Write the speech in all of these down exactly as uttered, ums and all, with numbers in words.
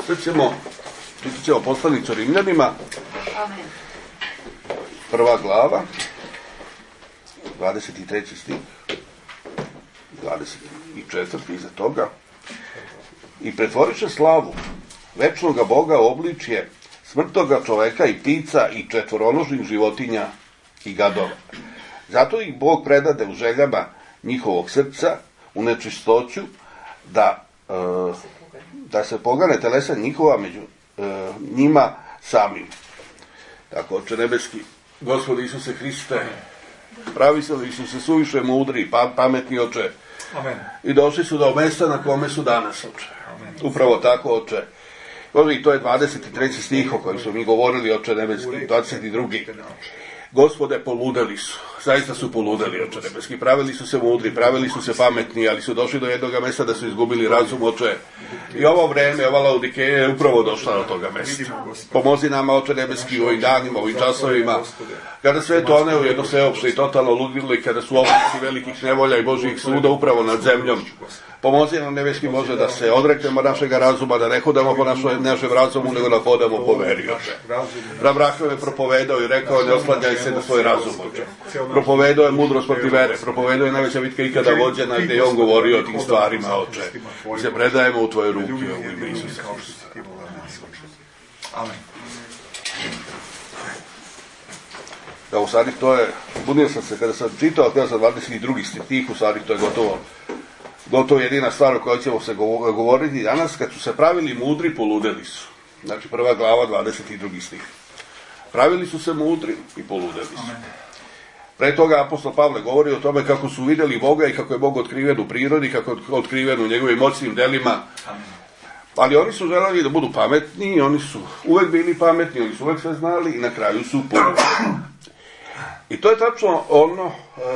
Sad ćemo, čitat ćemo poslanicu Rimljanima, prva glava, dvadeset treći stih, dvadeset četvrti iza toga. I pretvoriše slavu večnoga Boga obličje smrtnoga čoveka i ptica i četvoronožnih životinja i gadova. Zato ih Bog predade u željama njihovog srca, u nečistoću, da, e, da se pogane telesa njihova među e, njima samim. Tako, Oče nebeski, Gospod Isuse Hriste, pravi se li su se suviše mudri, pa, pametni, Oče. Amen. I došli su do mesta na kome su danas, Oče. Amen. Upravo tako, Oče. I to je dvadeset treći stih o kojem su mi govorili, Oče nebeski, dvadeset drugi. Gospode, poludeli su. Zaista su poludeli, Oče nebeski. Pravili su se mudri, pravili su se pametni, ali su došli do jednog mesta da su izgubili razum, Oče. I ovo vreme, ova Laodikeja je upravo došla do toga mesta. Pomozi nama, Oče nebeski, u ovim danima, u ovim časovima, kada sve to one u jedno sveopšte i totalno ludilo i kada su oblici velikih nevolja i Božjih suda upravo nad zemljom. Pomozi nam, nebeski Bože, da se odreknemo našeg razuma, da ne hodamo po našem, našem razumu, nego da hodamo po veri, Oče. Abraham je propovedao i rekao, ne oslanjaj se na svoj razum, Oče. Propovedao je mudrost protiv vere, propovedao je najveća bitka ikada vođena, gde je on govorio o tim stvarima, Oče. I se predajemo u tvoje ruke, u ime Isusa Hrista. Amen. Da, u stvari to je, bunio sam se kada sam čitao, kada sam dvadeset drugi stih, u stvari to je gotovo, gotovo jedina stvar o kojoj ćemo se govoriti danas. Kad su se pravili mudri, poludeli su. Znači prva glava, dvadeset drugi stih. Pravili su se mudri i poludeli su. Pre toga apostol Pavle govori o tome kako su vidjeli Boga i kako je Bog otkriven u prirodi, kako je otkriven u njegovim moćnim delima. Ali oni su želeli da budu pametni, oni su uvek bili pametni, oni su uvek sve znali i na kraju su poludeli. I to je tačno ono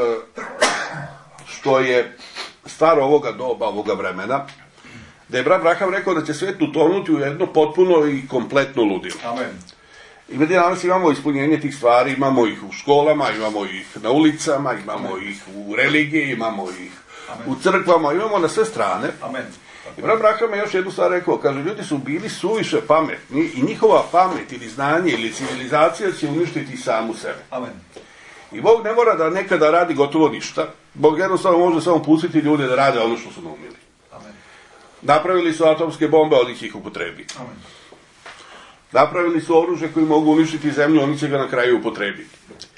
što je stvar ovoga doba, ovoga vremena, da je brat Abraham rekao da će svet utonuti u jedno potpuno i kompletno ludilo. Amen. I mi danas imamo ispunjenje tih stvari, imamo ih u školama, imamo ih na ulicama, imamo Amen. Ih u religiji, imamo ih Amen. U crkvama, imamo na sve strane. Amen. I brat Abraham je još jednu stvar rekao, kaže, ljudi su bili suviše pametni i njihova pamet ili znanje ili civilizacija će uništiti samu sebe. Amen. I Bog ne mora da nekada radi gotovo ništa. Bog jednostavno može samo pustiti ljude da rade ono što su naumili. Amen. Napravili su atomske bombe, oni će ih upotrebiti. Amen. Napravili su oružje koji mogu uništiti zemlju, oni će ga na kraju upotrebiti.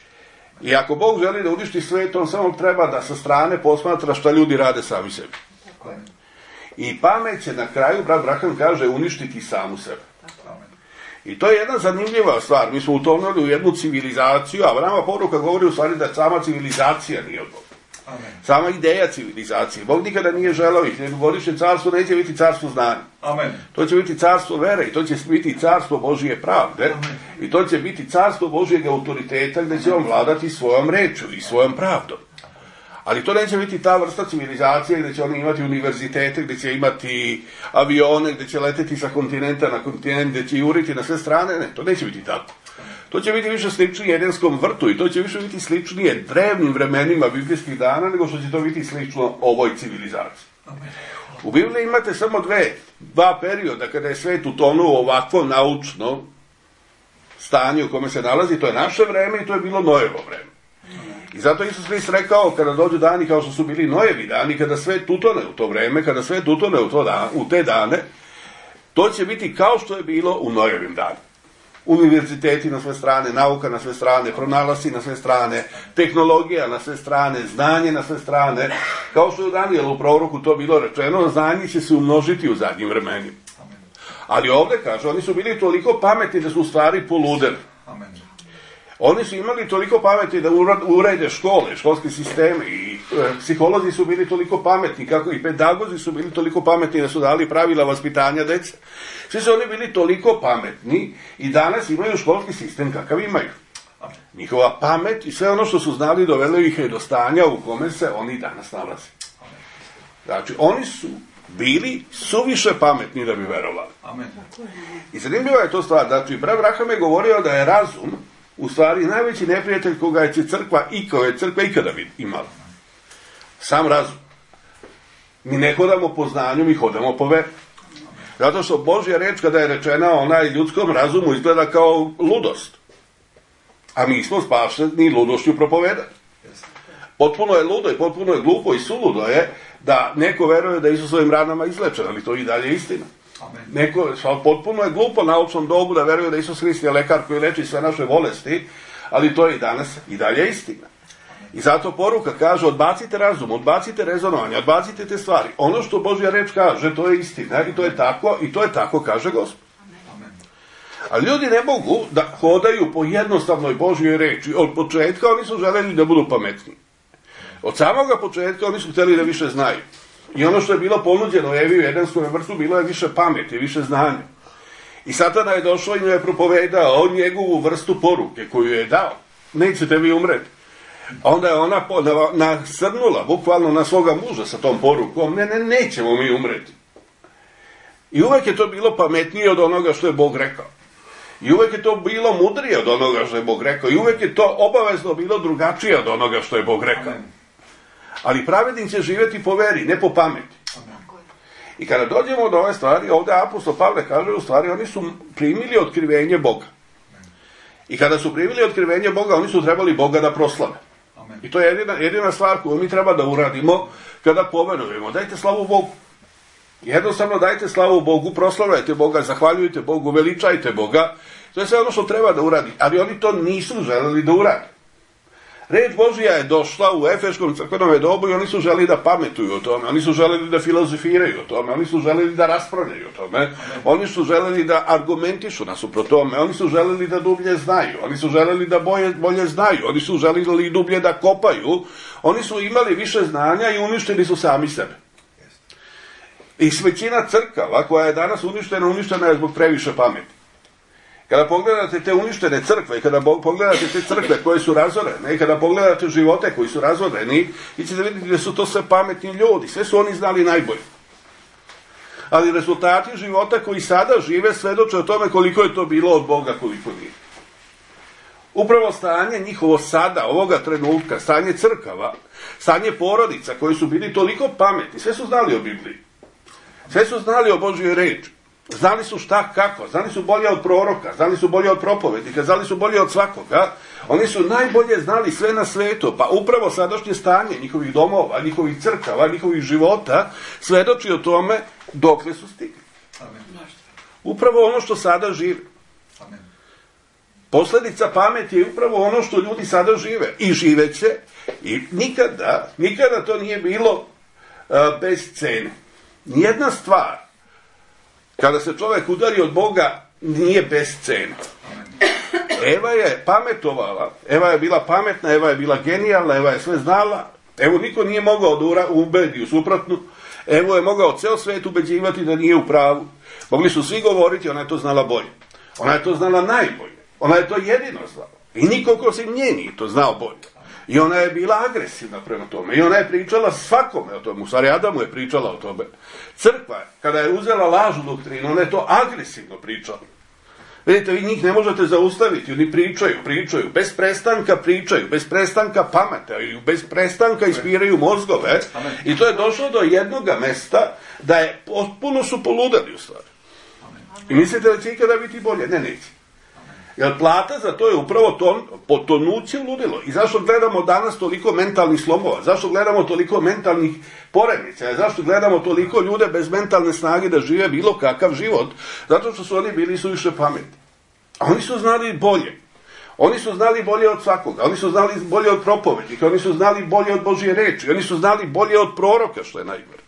I ako Bog želi da uništi svet, on samo treba da sa strane posmatra šta ljudi rade sami sebi. Amen. I pamet će na kraju, brat Abraham kaže, uništiti samu sebe. Amen. I to je jedna zanimljiva stvar. Mi smo utonuli u jednu civilizaciju, a Abrahamova poruka govori u stvari da sama civilizacija nije od Boga. Amen. Sama ideja civilizacije. Bog nikada nije želao ih. Godišnje carstvo neće biti carstvo znanja. Amen. To će biti carstvo vere i to će biti carstvo Božije pravde. Amen. I to će biti carstvo Božijeg autoriteta gde će on vladati svojom reču i svojom pravdom. Ali to neće biti ta vrsta civilizacije gde će oni imati univerzitete, gde će imati avione, gde će leteti sa kontinenta na kontinent, gde će juriti na sve strane. Ne, to neće biti tako. To će biti više sličnije Edenskom vrtu i to će više biti sličnije drevnim vremenima biblijskih dana nego što će to biti slično ovoj civilizaciji. U Bibliji imate samo dve, dva perioda kada je svet utonuo ovakvo naučno stanje u kome se nalazi. To je naše vreme i to je bilo Nojevo vreme. I zato Isus Hrist rekao, kada dođu dani kao što su bili Nojevi dani, kada svet utone u to vreme, kada svet utone u, to dan, u te dane, to će biti kao što je bilo u Nojevim danima. Univerziteti na sve strane, nauka na sve strane, pronalasci na sve strane, tehnologija na sve strane, znanje na sve strane. Kao što je u Danielu proroku to bilo rečeno, znanje će se umnožiti u zadnjim vremenima. Ali ovdje kaže, oni su bili toliko pametni da su u stvari poludeli. Amen. Oni su imali toliko pameti da urede škole, školske sisteme i e, psiholozi su bili toliko pametni, kako i pedagozi su bili toliko pametni da su dali pravila vaspitanja dece. Svi su oni bili toliko pametni i danas imaju školski sistem kakav imaju. Njihova pamet i sve ono što su znali dovelo ih je do stanja u kome se oni danas nalaze. Znači, oni su bili suviše pametni da bi verovali. Amen. I zanimljiva je to stvar. Znači, brat Abraham je govorio da je razum u stvari najveći neprijatelj koga je crkva i koja je crkva ikada imala. Sam razum. Mi ne hodamo po znanju, mi hodamo po veri. Zato što Božja reč kada je rečena, ona i ljudskom razumu izgleda kao ludost. A mi smo spašeni ludošću propovedati. Potpuno je ludo i potpuno je glupo i suludo je da neko veruje da je Isusovim ranama izlečen, ali to i dalje je istina. Amen. Neko, potpuno je glupo na naučnom dobu da veruje da Isus Hrist je lekar koji leči sve naše bolesti, ali to je i danas i dalje istina. I zato poruka kaže, odbacite razum, odbacite rezonovanje, odbacite te stvari. Ono što Božja reč kaže, to je istina i to je tako, i to je tako, kaže Gospod. Ali ljudi ne mogu da hodaju po jednostavnoj Božjoj reči. Od početka oni su želeli da budu pametni. Od samoga početka oni su htjeli da više znaju. I ono što je bilo ponuđeno Evi u Edenskom vrtu bilo je više pameti, više znanja. I Satana je došao i mu je propovedao njegovu vrstu poruke koju je dao. Nećete vi umreti. A onda je ona nasrnula bukvalno na svoga muža sa tom porukom. Ne, ne, nećemo mi umreti. I uvek je to bilo pametnije od onoga što je Bog rekao. I uvek je to bilo mudrije od onoga što je Bog rekao. I uvek je to obavezno bilo drugačije od onoga što je Bog rekao. Ali pravednik će živjeti po veri, ne po pameti. I kada dođemo do ove stvari, ovdje apostol Pavle kaže, u stvari oni su primili otkrivenje Boga. I kada su primili otkrivenje Boga, oni su trebali Boga da proslave. I to je jedina, jedina stvar koju mi treba da uradimo kada poverujemo. Dajte slavu Bogu. Jednostavno dajte slavu Bogu, proslavljajte Boga, zahvaljujte Bogu, veličajte Boga. To je sve ono što treba da uradi. Ali oni to nisu želeli da uradi. Reč Božja je došla u Efeškom crkvenom dobu i oni su želeli da pametuju o tome, oni su želeli da filozofiraju o tome, oni su želeli da raspravljaju o tome, oni su želeli da argumentišu nasuprot tome, oni su želeli da dublje znaju, oni su želeli da bolje, bolje znaju, oni su želeli dublje da kopaju, oni su imali više znanja i uništili su sami sebe. I većina crkava koja je danas uništena, uništena je zbog previše pameti. Kada pogledate te uništene crkve, kada pogledate te crkve koje su razorene, i kada pogledate živote koji su razoreni, vi ćete vidjeti da su to sve pametni ljudi, sve su oni znali najbolje. Ali rezultati života koji sada žive svedoče o tome koliko je to bilo od Boga, koliko nije. Upravo stanje njihovo sada, ovoga trenutka, stanje crkava, stanje porodica koji su bili toliko pametni, sve su znali o Bibliji, sve su znali o Božjoj reči. Znali su šta, kako, znali su bolje od proroka, znali su bolje od propovednika, znali su bolje od svakoga. Oni su najbolje znali sve na svetu, pa upravo sadašnje stanje njihovih domova, njihovih crkava, njihovih života svedoči o tome dokle su stigli. Upravo ono što sada žive. Posljedica pameti je upravo ono što ljudi sada žive i živeće i nikada, nikada to nije bilo uh, bez cene. Nijedna stvar kada se čovjek udari od Boga, nije bez cene. Eva je pametovala, Eva je bila pametna, Eva je bila genijalna, Eva je sve znala. Evo, niko nije mogao da ubedi u suprotnu. Evo je mogao ceo svijet ubeđivati da nije u pravu. Mogli su svi govoriti, ona je to znala bolje. Ona je to znala najbolje. Ona je to jedino znala. I niko ko se nje nije to znao bolje. I ona je bila agresivna prema tome. I ona je pričala svakome o tome. U stvari Adamu je pričala o tome. Crkva, kada je uzela lažnu doktrinu, ona je to agresivno pričala. Vidite, vi njih ne možete zaustaviti. Oni pričaju, pričaju. Bez prestanka pričaju. Bez prestanka pametaju. Bez prestanka ispiraju mozgove. I to je došlo do jednoga mesta da je potpuno su poludeli u stvari. I mislite da će ikada biti bolje? Ne, neće. Jer plata za to je upravo ton, potonuće u ludilo. I zašto gledamo danas toliko mentalnih slomova? Zašto gledamo toliko mentalnih poremećaja? Zašto gledamo toliko ljude bez mentalne snage da žive bilo kakav život? Zato što su oni bili suviše pametni. A oni su znali bolje. Oni su znali bolje od svakoga. Oni su znali bolje od propovednika. Oni su znali bolje od Božje reči. Oni su znali bolje od proroka, što je najgore.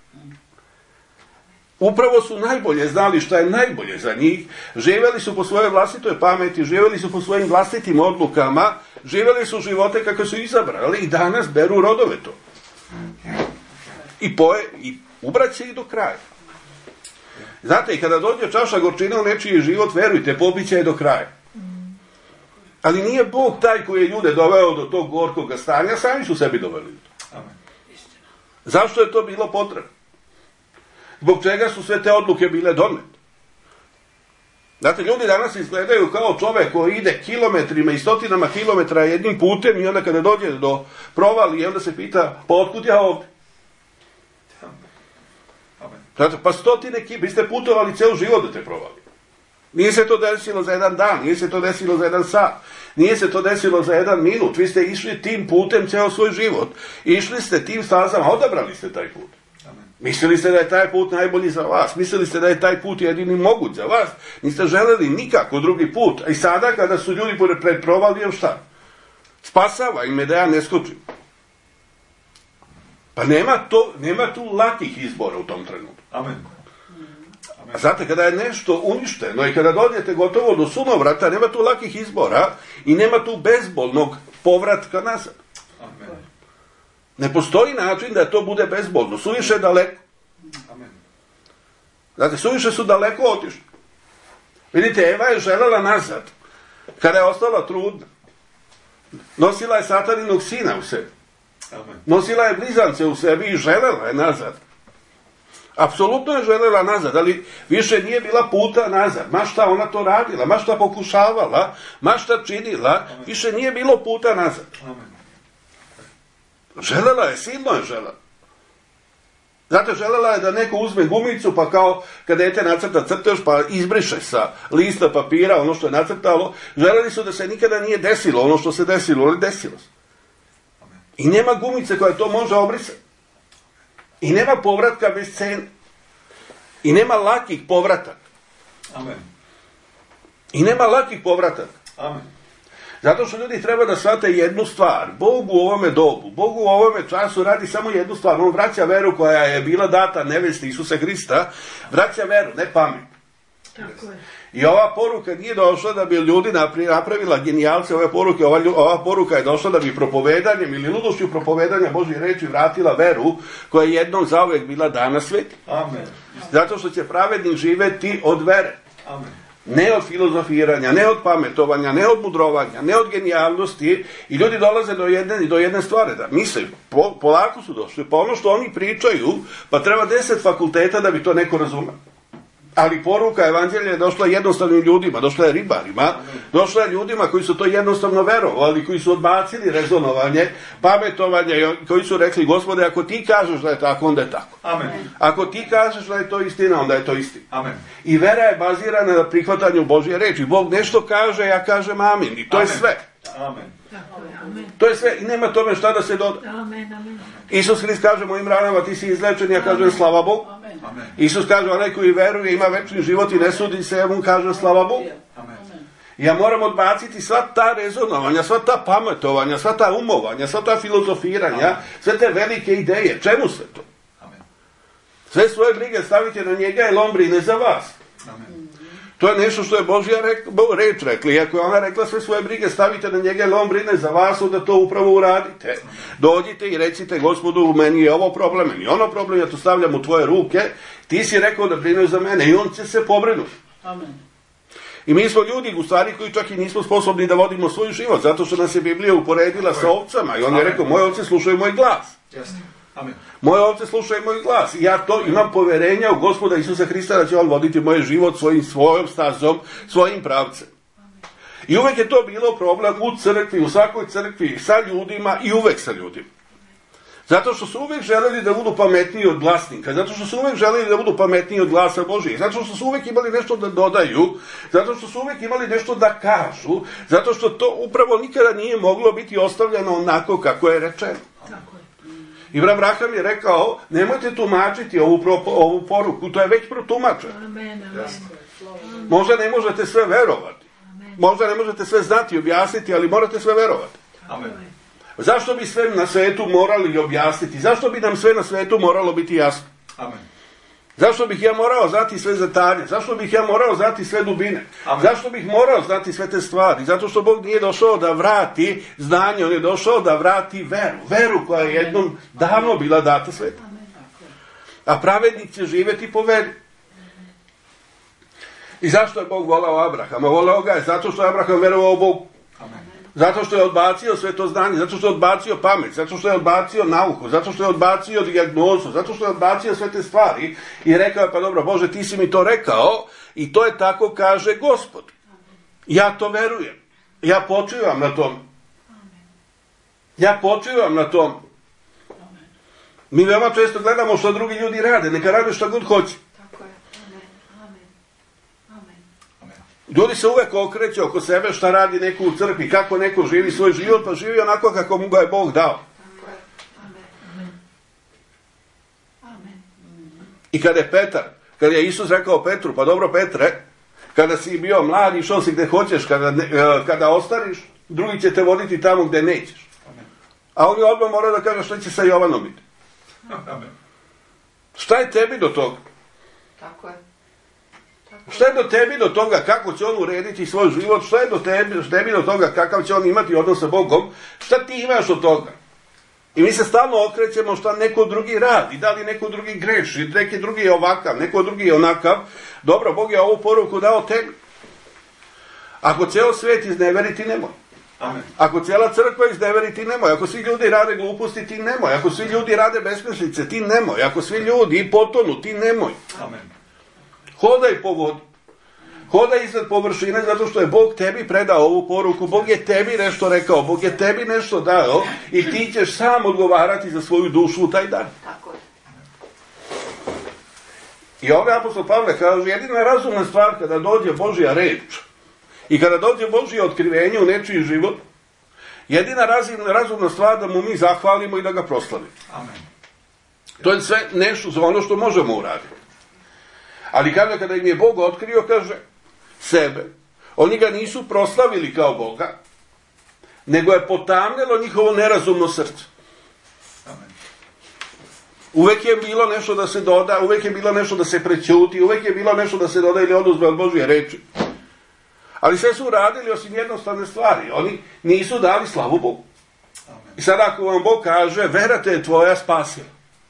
Upravo su najbolje znali šta je najbolje za njih, živjeli su po svojoj vlastitoj pameti, živjeli su po svojim vlastitim odlukama, živjeli su živote kako su izabrali i danas beru rodove to. I, poje, i ubraće ih do kraja. Znate, i kada dođe čaša gorčine u nečiji život, verujte, pobiće je do kraja. Ali nije Bog taj koji je ljude doveo do tog gorkoga stanja, sami su sebi doveli. Zašto je to bilo potrebno? Zbog čega su sve te odluke bile donete? Znate, ljudi danas izgledaju kao čovek koji ide kilometrima i stotinama kilometra jednim putem i onda kada dođe do provali i onda se pita, pa otkud ja ovdje? Znate, pa stotine kilometara, vi ste putovali ceo život da te provali. Nije se to desilo za jedan dan, nije se to desilo za jedan sat, nije se to desilo za jedan minut. Vi ste išli tim putem ceo svoj život. Išli ste tim stazama, odabrali ste taj put. Mislili ste da je taj put najbolji za vas, mislili ste da je taj put jedini moguć za vas, niste želeli nikako drugi put. A i sada kada su ljudi pred provalijom, šta? Spasava ime da ja ne skočim. Pa nema, to, nema tu lakih izbora u tom trenutku. Amen. A znate, kada je nešto uništeno i kada dođete gotovo do sunovrata, nema tu lakih izbora i nema tu bezbolnog povratka nazad. Amen. Ne postoji način da to bude bezbolno. Suviše je daleko. Amen. Znate, suviše su daleko otišli. Vidite, Eva je želela nazad. Kada je ostala trudna. Nosila je sataninog sina u sebi. Amen. Nosila je blizance u sebi i želela je nazad. Apsolutno je želela nazad, ali više nije bila puta nazad. Ma šta ona to radila, ma šta pokušavala, ma šta činila, više nije bilo puta nazad. Amen. Želela je, silno je želela. Znate, želela je da neko uzme gumicu, pa kao kad dete nacrta crtež, pa izbriše sa lista papira ono što je nacrtalo. Želeli su da se nikada nije desilo ono što se desilo, ali desilo se. I nema gumice koja to može obrisati. I nema povratka bez cene. I nema lakih povrataka. Amen. I nema lakih povrataka. Amen. Zato što ljudi treba da shvate jednu stvar. Bog u ovome dobu, Bog u ovome času radi samo jednu stvar. On vraća veru koja je bila data nevesti Isusa Hrista. Vraća veru, ne pamet. Tako je. I ova poruka nije došla da bi ljudi napravila genijalce ove poruke. Ova, ova poruka je došla da bi propovedanjem ili ludošću propovedanja Božje reči vratila veru koja je jednom zauvek bila dana sveti. Amen. Zato što će pravednik živeti od vere. Amen. Ne od filozofiranja, ne od pametovanja, ne od mudrovanja, ne od genijalnosti. I ljudi dolaze do jedne, do jedne stvari. Da misle, po, polako su došli. Pa ono što oni pričaju, pa treba deset fakulteta da bi to neko razumeo. Ali poruka evanđelja je došla jednostavnim ljudima, došla je ribarima, došla je ljudima koji su to jednostavno verovali, koji su odbacili rezonovanje, pametovanje, koji su rekli, Gospode, ako ti kažeš da je tako, onda je tako. Amen. Ako ti kažeš da je to istina, onda je to istina. Amen. I vera je bazirana na prihvatanju Božje reči. Bog nešto kaže, ja kažem amin. I to Amen. je sve. Amen. Tako je. Amen. To je sve. I nema tome šta da se doda. Amen. Amen. Isus Hrist kaže mojim ranama ti si izlečen, ja kažem slava Bogu. Amen. Amen. Isus kaže onaj koji veruje ima večni život i ne sudi se, ja mu kažem slava Bogu. Amen. Ja moram odbaciti sva ta rezonovanja, sva ta pametovanja, sva ta umovanja, sva ta filozofiranja, sve te velike ideje. Čemu sve to? Amen. Sve svoje brige stavite na njega jer on brine za vas. Amen. To je nešto što je Božja rek, Bo, reč rekla. Iako je ona rekla sve svoje brige stavite na njega jer on brine za vas, onda to upravo uradite. Dođite i recite Gospodu, meni je ovo problem, meni je ono problem, ja to stavljam u tvoje ruke, ti si rekao da brineš za mene i on će se pobrinuti. Amen. I mi smo ljudi u stvari koji čak i nismo sposobni da vodimo svoj život, zato što nas je Biblija uporedila sa ovcama i on je rekao, moje ovce slušaju moj glas. Jeste. Amen. Moje ovce slušaju moj glas. I ja to imam poverenja u Gospoda Isusa Hrista da će on voditi moj život svojim svojom stazom, svojim pravcem. I uvek je to bilo problem u crkvi, u svakoj crkvi, sa ljudima i uvek sa ljudima. Zato što su uvek želeli da budu pametniji od glasnika, zato što su uvek želeli da budu pametniji od glasa Božijeg, zato što su uvek imali nešto da dodaju, zato što su uvek imali nešto da kažu, zato što to upravo nikada nije moglo biti ostavljeno onako kako je rečeno. Tako je. I Brat Braham je rekao, nemojte tumačiti ovu, pro, ovu poruku, to je već protumačeno. Amen. Amen. Možda ne možete sve verovati, možda ne možete sve znati i objasniti, ali morate sve verovati. Amen. Zašto bi sve na svetu morali objasniti? Zašto bi nam sve na svetu moralo biti jasno? Amen. Zašto bih ja morao znati sve detalje? Zašto bih ja morao znati sve dubine? Amen. Zašto bih morao znati sve te stvari? Zato što Bog nije došao da vrati znanje, on je došao da vrati veru. Veru koja je jednom davno bila data svetu. A pravednik će živjeti po veri. I zašto je Bog volao Abrahama? Volao ga je zato što je Abraham verovao Bogu. Amen. Zato što je odbacio sve to znanje, zato što je odbacio pamet, zato što je odbacio nauku, zato što je odbacio dijagnozu, zato što je odbacio sve te stvari i rekao je, pa dobro, Bože, ti si mi to rekao i to je tako kaže Gospod. Ja to verujem. Ja počivam na tom. Ja počivam na tom. Mi veoma često gledamo što drugi ljudi rade, neka rade što god hoće. Tako je. Amen. Amen. Amen. Amen. Ljudi se uvek okreće oko sebe šta radi neko u crkvi, kako neko živi svoj život, pa živi onako kako mu ga je Bog dao. Tako je. Amen. Amen. I kada je Petar, kada je Isus rekao Petru, pa dobro Petre, kada si bio mlad, išao si gde hoćeš, kada, kada ostariš, drugi će te voditi tamo gde nećeš. Amen. A on je odmah morao da kaže šta će sa Jovanom biti. Amen. Šta je tebi do toga? Tako je. Tako Šta je do tebi do toga kako će on urediti svoj život? Šta je do tebi, tebi do toga kakav će on imati odnos sa Bogom? Šta ti imaš od toga? I mi se stalno okrećemo šta neko drugi radi, da li neko drugi greši, neki drugi je ovakav, neko drugi je onakav. Dobro, Bog je ovu poruku dao tebi. Ako ceo svijet izneveri, ti nemoj. Amen. Ako cijela crkva izneveri, ti nemoj. Ako svi ljudi rade gluposti, ti nemoj. Ako svi ljudi rade besmislice, ti nemoj. Ako svi ljudi potonu, ti nemoj. Amen. Hodaj po vodi. Hodaj iznad površine zato što je Bog tebi predao ovu poruku. Bog je tebi nešto rekao. Bog je tebi nešto dao i ti ćeš sam odgovarati za svoju dušu u taj dan. Tako je. I ovdje apostol Pavle kaže, jedina razumna stvar kada dođe Božja reč i kada dođe Božje otkrivenje u nečiji život, jedina razumna, razumna stvar da mu mi zahvalimo i da ga proslavimo. Amen. To je sve nešto za ono što možemo uraditi. Ali kaže, kada im je Bog otkrio, kaže, sebe, oni ga nisu proslavili kao Boga, nego je potamnilo njihovo nerazumno srce. Amen. Uvek je bilo nešto da se doda, uvek je bilo nešto da se prećuti, uvek je bilo nešto da se doda ili oduzme od Božje reči. Ali sve su uradili osim jednostavne stvari. Oni nisu dali slavu Bogu. Amen. I sad ako vam Bog kaže, vera te je tvoja spasila.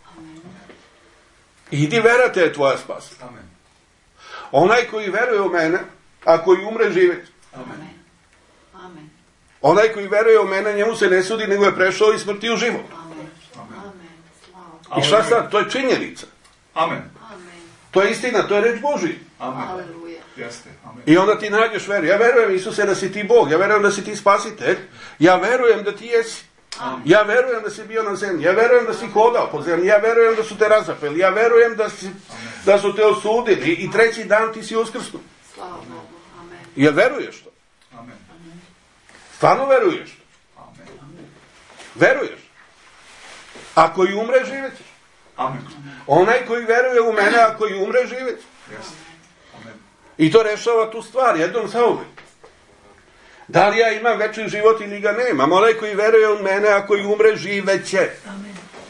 Idi, vera te je tvoja spasila. Amen. Onaj koji veruje u mene, a koji umre živeć. Amen. Amen. Onaj koji veruje u mene, njemu se ne sudi, nego je prešao iz smrti u život. Amen. Amen. Amen. Slava. I šta sad? To je činjenica. Amen. Amen. To je istina, to je reč Božija. Amen. Aleluja. Jeste. Amen. I onda ti nađeš veru. Ja verujem, Isuse, da si ti Bog. Ja verujem da si ti spasitelj. Ja verujem da ti jesi. Ja verujem da si bio na zemlji. Ja verujem da si hodao po zemlji. Ja verujem da su te razapeli. Ja verujem da, si, da su te osudili. I treći dan ti si uskrsnuo. Slava Bogu. Amen. Ja veruješ to? Amen. Stvarno veruješ to? Amen. Veruješ? Ako i umre, živećeš. Amen. Onaj koji veruje u mene, ako i umre, živeće. Jeste. Amen. I to rešava tu stvar, jednom zauvek. Da li ja imam večni život ili ga nemam? Onaj koji veruje u mene, ako i umre, živeće. Amen.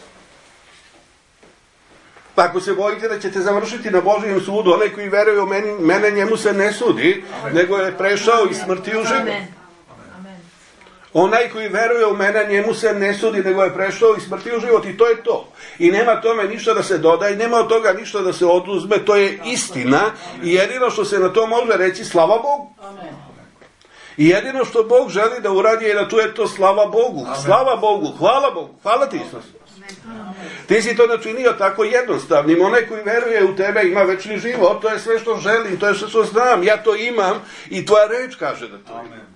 Pa ako se bojite da ćete završiti na Božijem sudu, onaj koji veruje u meni, mene, njemu se ne sudi, nego je prešao iz smrti u život. Amen. Amen. Onaj koji veruje u mene, njemu se ne sudi, nego je prešao iz smrti u život. I to je to. I nema tome ništa da se doda i nema od toga ništa da se oduzme. To je istina i jedino što se na to može reći, slava Bogu. Amen. I jedino što Bog želi da uradi je da tu je to slava Bogu. Amen. Slava Bogu, hvala Bogu, hvala ti Isus. Ti si to načinio tako jednostavnim. Onaj koji veruje u tebe ima večni život, to je sve što želim, to je sve što znam. Ja to imam i tvoja reč kaže da to ima. Amen.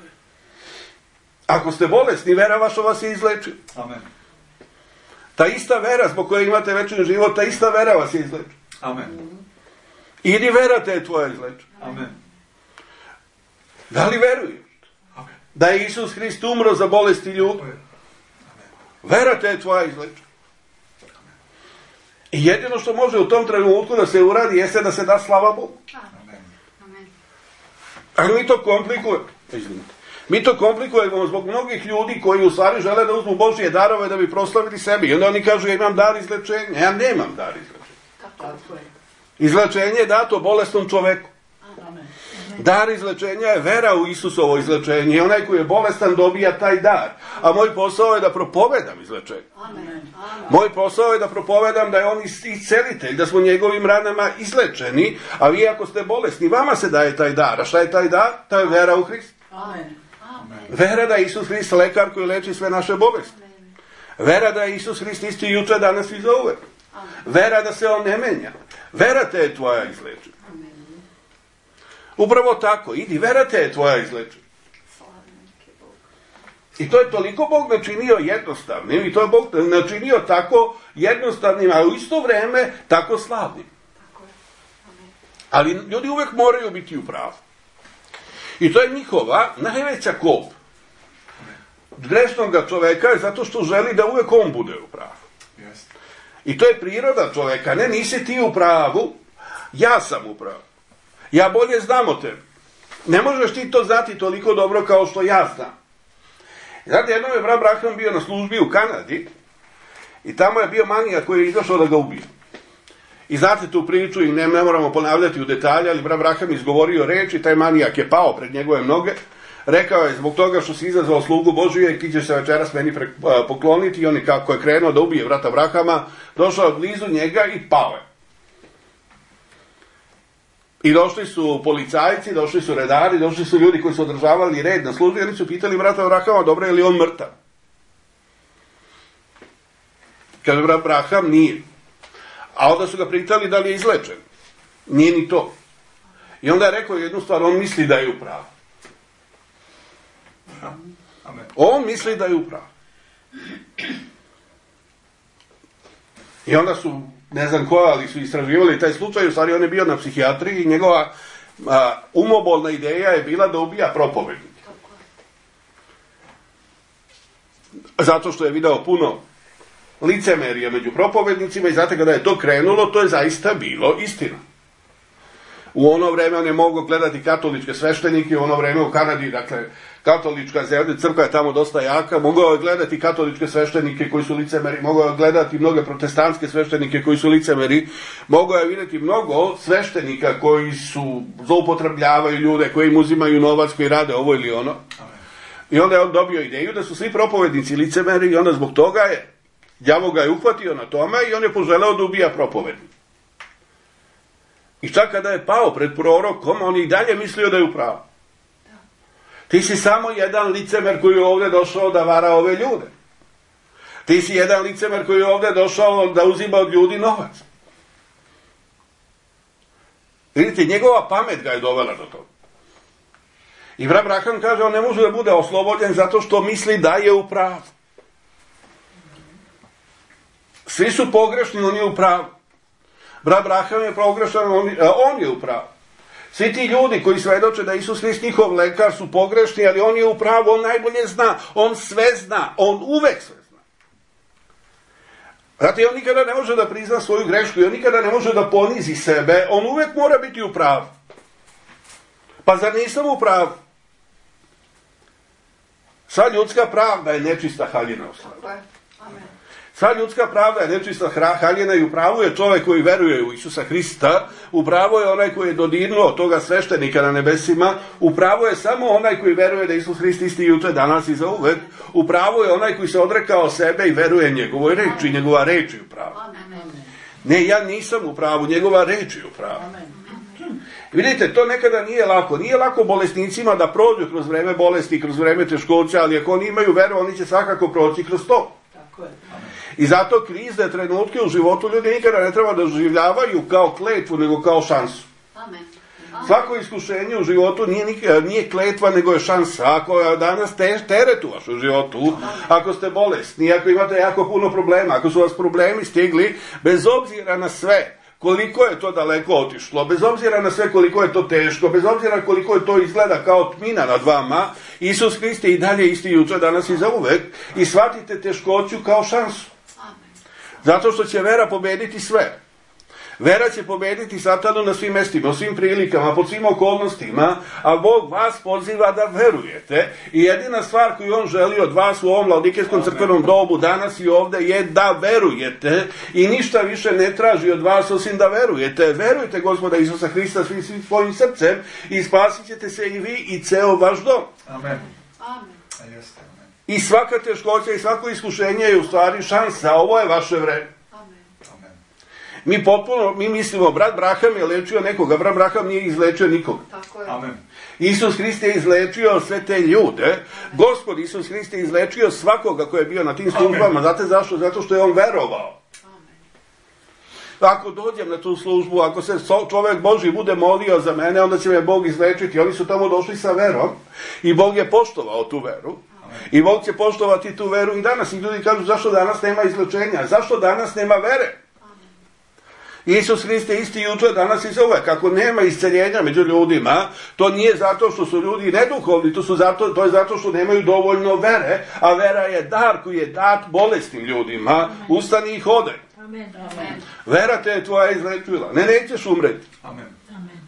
Ako ste bolesni, vera vaša vas je izleči. Amen. Ta ista vera zbog koje imate večni život, ta ista vera vas je izleči. Amen. Idi, vera te je tvoja izleči. Amen. Da li veruješ Amen. da je Isus Hrist umro za bolesti ljudi? Vera te je tvoja izleči. I jedino što može u tom trenutku da se uradi jeste da se da slava Bogu. Amen. Amen. Ali mi to komplikujemo. Izvinite. Mi to komplikujemo zbog mnogih ljudi koji u stvari žele da uzmu Božje darove da bi proslavili sebi. I onda oni kažu, ja imam dar izlečenja. Ja nemam dar izlečenja. Tako je. Izlečenje je dato bolesnom čoveku. Amen. Dar izlečenja je vera u Isusovo izlečenje. I onaj koji je bolestan dobija taj dar. A moj posao je da propovedam izlečenje. Amen. Amen. Moj posao je da propovedam da je on iscelitelj, da smo njegovim ranama izlečeni, a vi ako ste bolesni, vama se daje taj dar. A šta je taj dar? To je vera u Hrista. Amen. Amen. Vera da je Isus Hrist lekar koji leči sve naše bolesti. Vera da je Isus Hrist isti juče, danas i zauvek. Vera da se on ne menja. Vera te je tvoja izlečenja. Upravo tako, idi, vera te je tvoja izlečenja. I to je toliko Bog načinio jednostavnim i to je Bog načinio tako jednostavnim, a u isto vreme tako slavnim. Tako je. Amen. Ali ljudi uvek moraju biti u pravu. I to je njihova najveća kop grešnog čoveka, je zato što želi da uvek on bude u pravu. Yes. I to je priroda čoveka. Ne, nisi ti u pravu, ja sam u pravu. Ja bolje znam o tebi. Ne možeš ti to znati toliko dobro kao što ja znam. Znate, jednom je brat Braham bio na službi u Kanadi i tamo je bio manijak koji je izašao da ga ubije. I znate tu priču i ne, ne moramo ponavljati u detalje, ali brat Braham izgovorio reč i taj manijak je pao pred njegove noge. Rekao je, zbog toga što si izazvao slugu Božiju i ti ćeš se večeras meni pre, a, pokloniti. I on je kako je krenuo da ubije brata Brahama, došao blizu njega i pao je. I došli su policajci, došli su redari, došli su ljudi koji su održavali red na službi, oni su pitali brata Brahama, dobro, je li on mrtav? Kaže brat Braham, nije. A onda su ga pitali da li je izlečen. Nije ni to. I onda je rekao jednu stvar, on misli da je u pravu. Amen. On misli da je u pravu. I onda su, ne znam koja, ali su istraživali taj slučaj, u stvari on je bio na psihijatriji i njegova a, umobolna ideja je bila da ubija propovednika. Zato što je video puno licemerija među propovednicima i znate kada je to krenulo, to je zaista bilo istina. U ono vreme on je mogao gledati katoličke sveštenike, u ono vreme u Kanadi, dakle, katolička crkva je tamo dosta jaka, mogao je gledati katoličke sveštenike koji su licemeri, mogao je gledati mnoge protestantske sveštenike koji su licemeri, mogao je vidjeti mnogo sveštenika koji su zloupotrebljavaju ljude, koji im uzimaju novac, koji rade ovo ili ono. I onda je on dobio ideju da su svi propovednici licemeri i onda zbog toga je, đavo ga je uhvatio na tome i on je poželeo da ubija propovednika. I čak kada je pao pred prorokom, on je i dalje mislio da je u pravu. Ti si samo jedan licemer koji je ovdje došao da vara ove ljude. Ti si jedan licemer koji je ovdje došao da uzima od ljudi novac. Vidite, njegova pamet ga je dovela do toga. I brat Braham kaže, on ne može da bude oslobođen zato što misli da je u pravu. Svi su pogrešni, on je u pravu. Brat Braham je pogrešan, on, on je u pravu. Svi ti ljudi koji svedoče da Isus Hrist njihov lekar su pogrešni, ali on je u pravu, on najbolje zna, on sve zna, on uvek sve zna. Znate, on nikada ne može da prizna svoju grešku i on nikada ne može da ponizi sebe, on uvek mora biti u pravu. Pa zar nisam u pravu? Sva ljudska pravda je nečista haljina u slavu. Sva ljudska pravda je nečista haljina i u pravu je čovjek koji veruje u Isusa Hrista, u pravu je onaj koji je dodirnuo toga sveštenika na nebesima, u pravu je samo onaj koji veruje da Isus Hrist isti juče, danas i zauvek, u pravu je onaj koji se odrekao sebe i veruje njegovoj reči, njegova reč je u pravu. Ne, ja nisam u pravu, njegova reč je u pravu. Vidite, to nekada nije lako. Nije lako bolesnicima da prođu kroz vreme bolesti, kroz vreme teškoća, ali ako oni imaju veru, oni će svakako proći kroz to. Tako je. I zato krizne trenutke u životu ljudi nikada ne treba da doživljavaju kao kletvu, nego kao šansu. Amen. Svako iskušenje u životu nije, nije kletva, nego je šansa. Ako je danas te, teret u vašem životu, ako ste bolesni, ako imate jako puno problema, ako su vas problemi stigli, bez obzira na sve, koliko je to daleko otišlo, bez obzira na sve koliko je to teško, bez obzira koliko je to izgleda kao tmina nad vama, Isus Hrist je i dalje isti juče, danas i zauvek, i shvatite teškoću kao šansu. Zato što će vera pobediti sve. Vera će pobediti satanu na svim mestima, u svim prilikama, pod svim okolnostima, a Bog vas poziva da verujete i jedina stvar koju on želi od vas u ovom laodikejskom crkvenom dobu danas i ovdje je da verujete i ništa više ne traži od vas osim da verujete. Verujte Gospoda Isusa Hrista svim, svim svojim srcem i spasit ćete se i vi i ceo vaš dom. Amen. Amen. Jeste, amen. I svaka teškoća i svako iskušenje je u stvari šansa, ovo je vaše vreme. Mi potpuno, mi mislimo, brat Braham je lečio nekoga, brat Braham nije izlečio nikoga. Tako je. Amen. Isus Hrist je izlečio sve te ljude, Gospod Isus Hrist je izlečio svakoga koji je bio na tim službama, znate zašto? Zato što je on verovao. Ako dođem na tu službu, ako se čovjek Božji bude molio za mene, onda će me Bog izlečiti. Oni su tamo došli sa verom i Bog je poštovao tu veru. I Bog će poštovati tu veru i danas. I ljudi kažu, zašto danas nema izlečenja? Zašto danas nema vere? Isus Hrist je isti jučer, danas i za uvek. Kako nema isceljenja među ljudima, to nije zato što su ljudi neduhovni, to, su zato, to je zato što nemaju dovoljno vere, a vera je dar koji je dat bolesnim ljudima. Ustani i hodaj. Amen. Amen. Vera te je tvoja izlečila. Ne, nećeš umreti. Amen. Amen.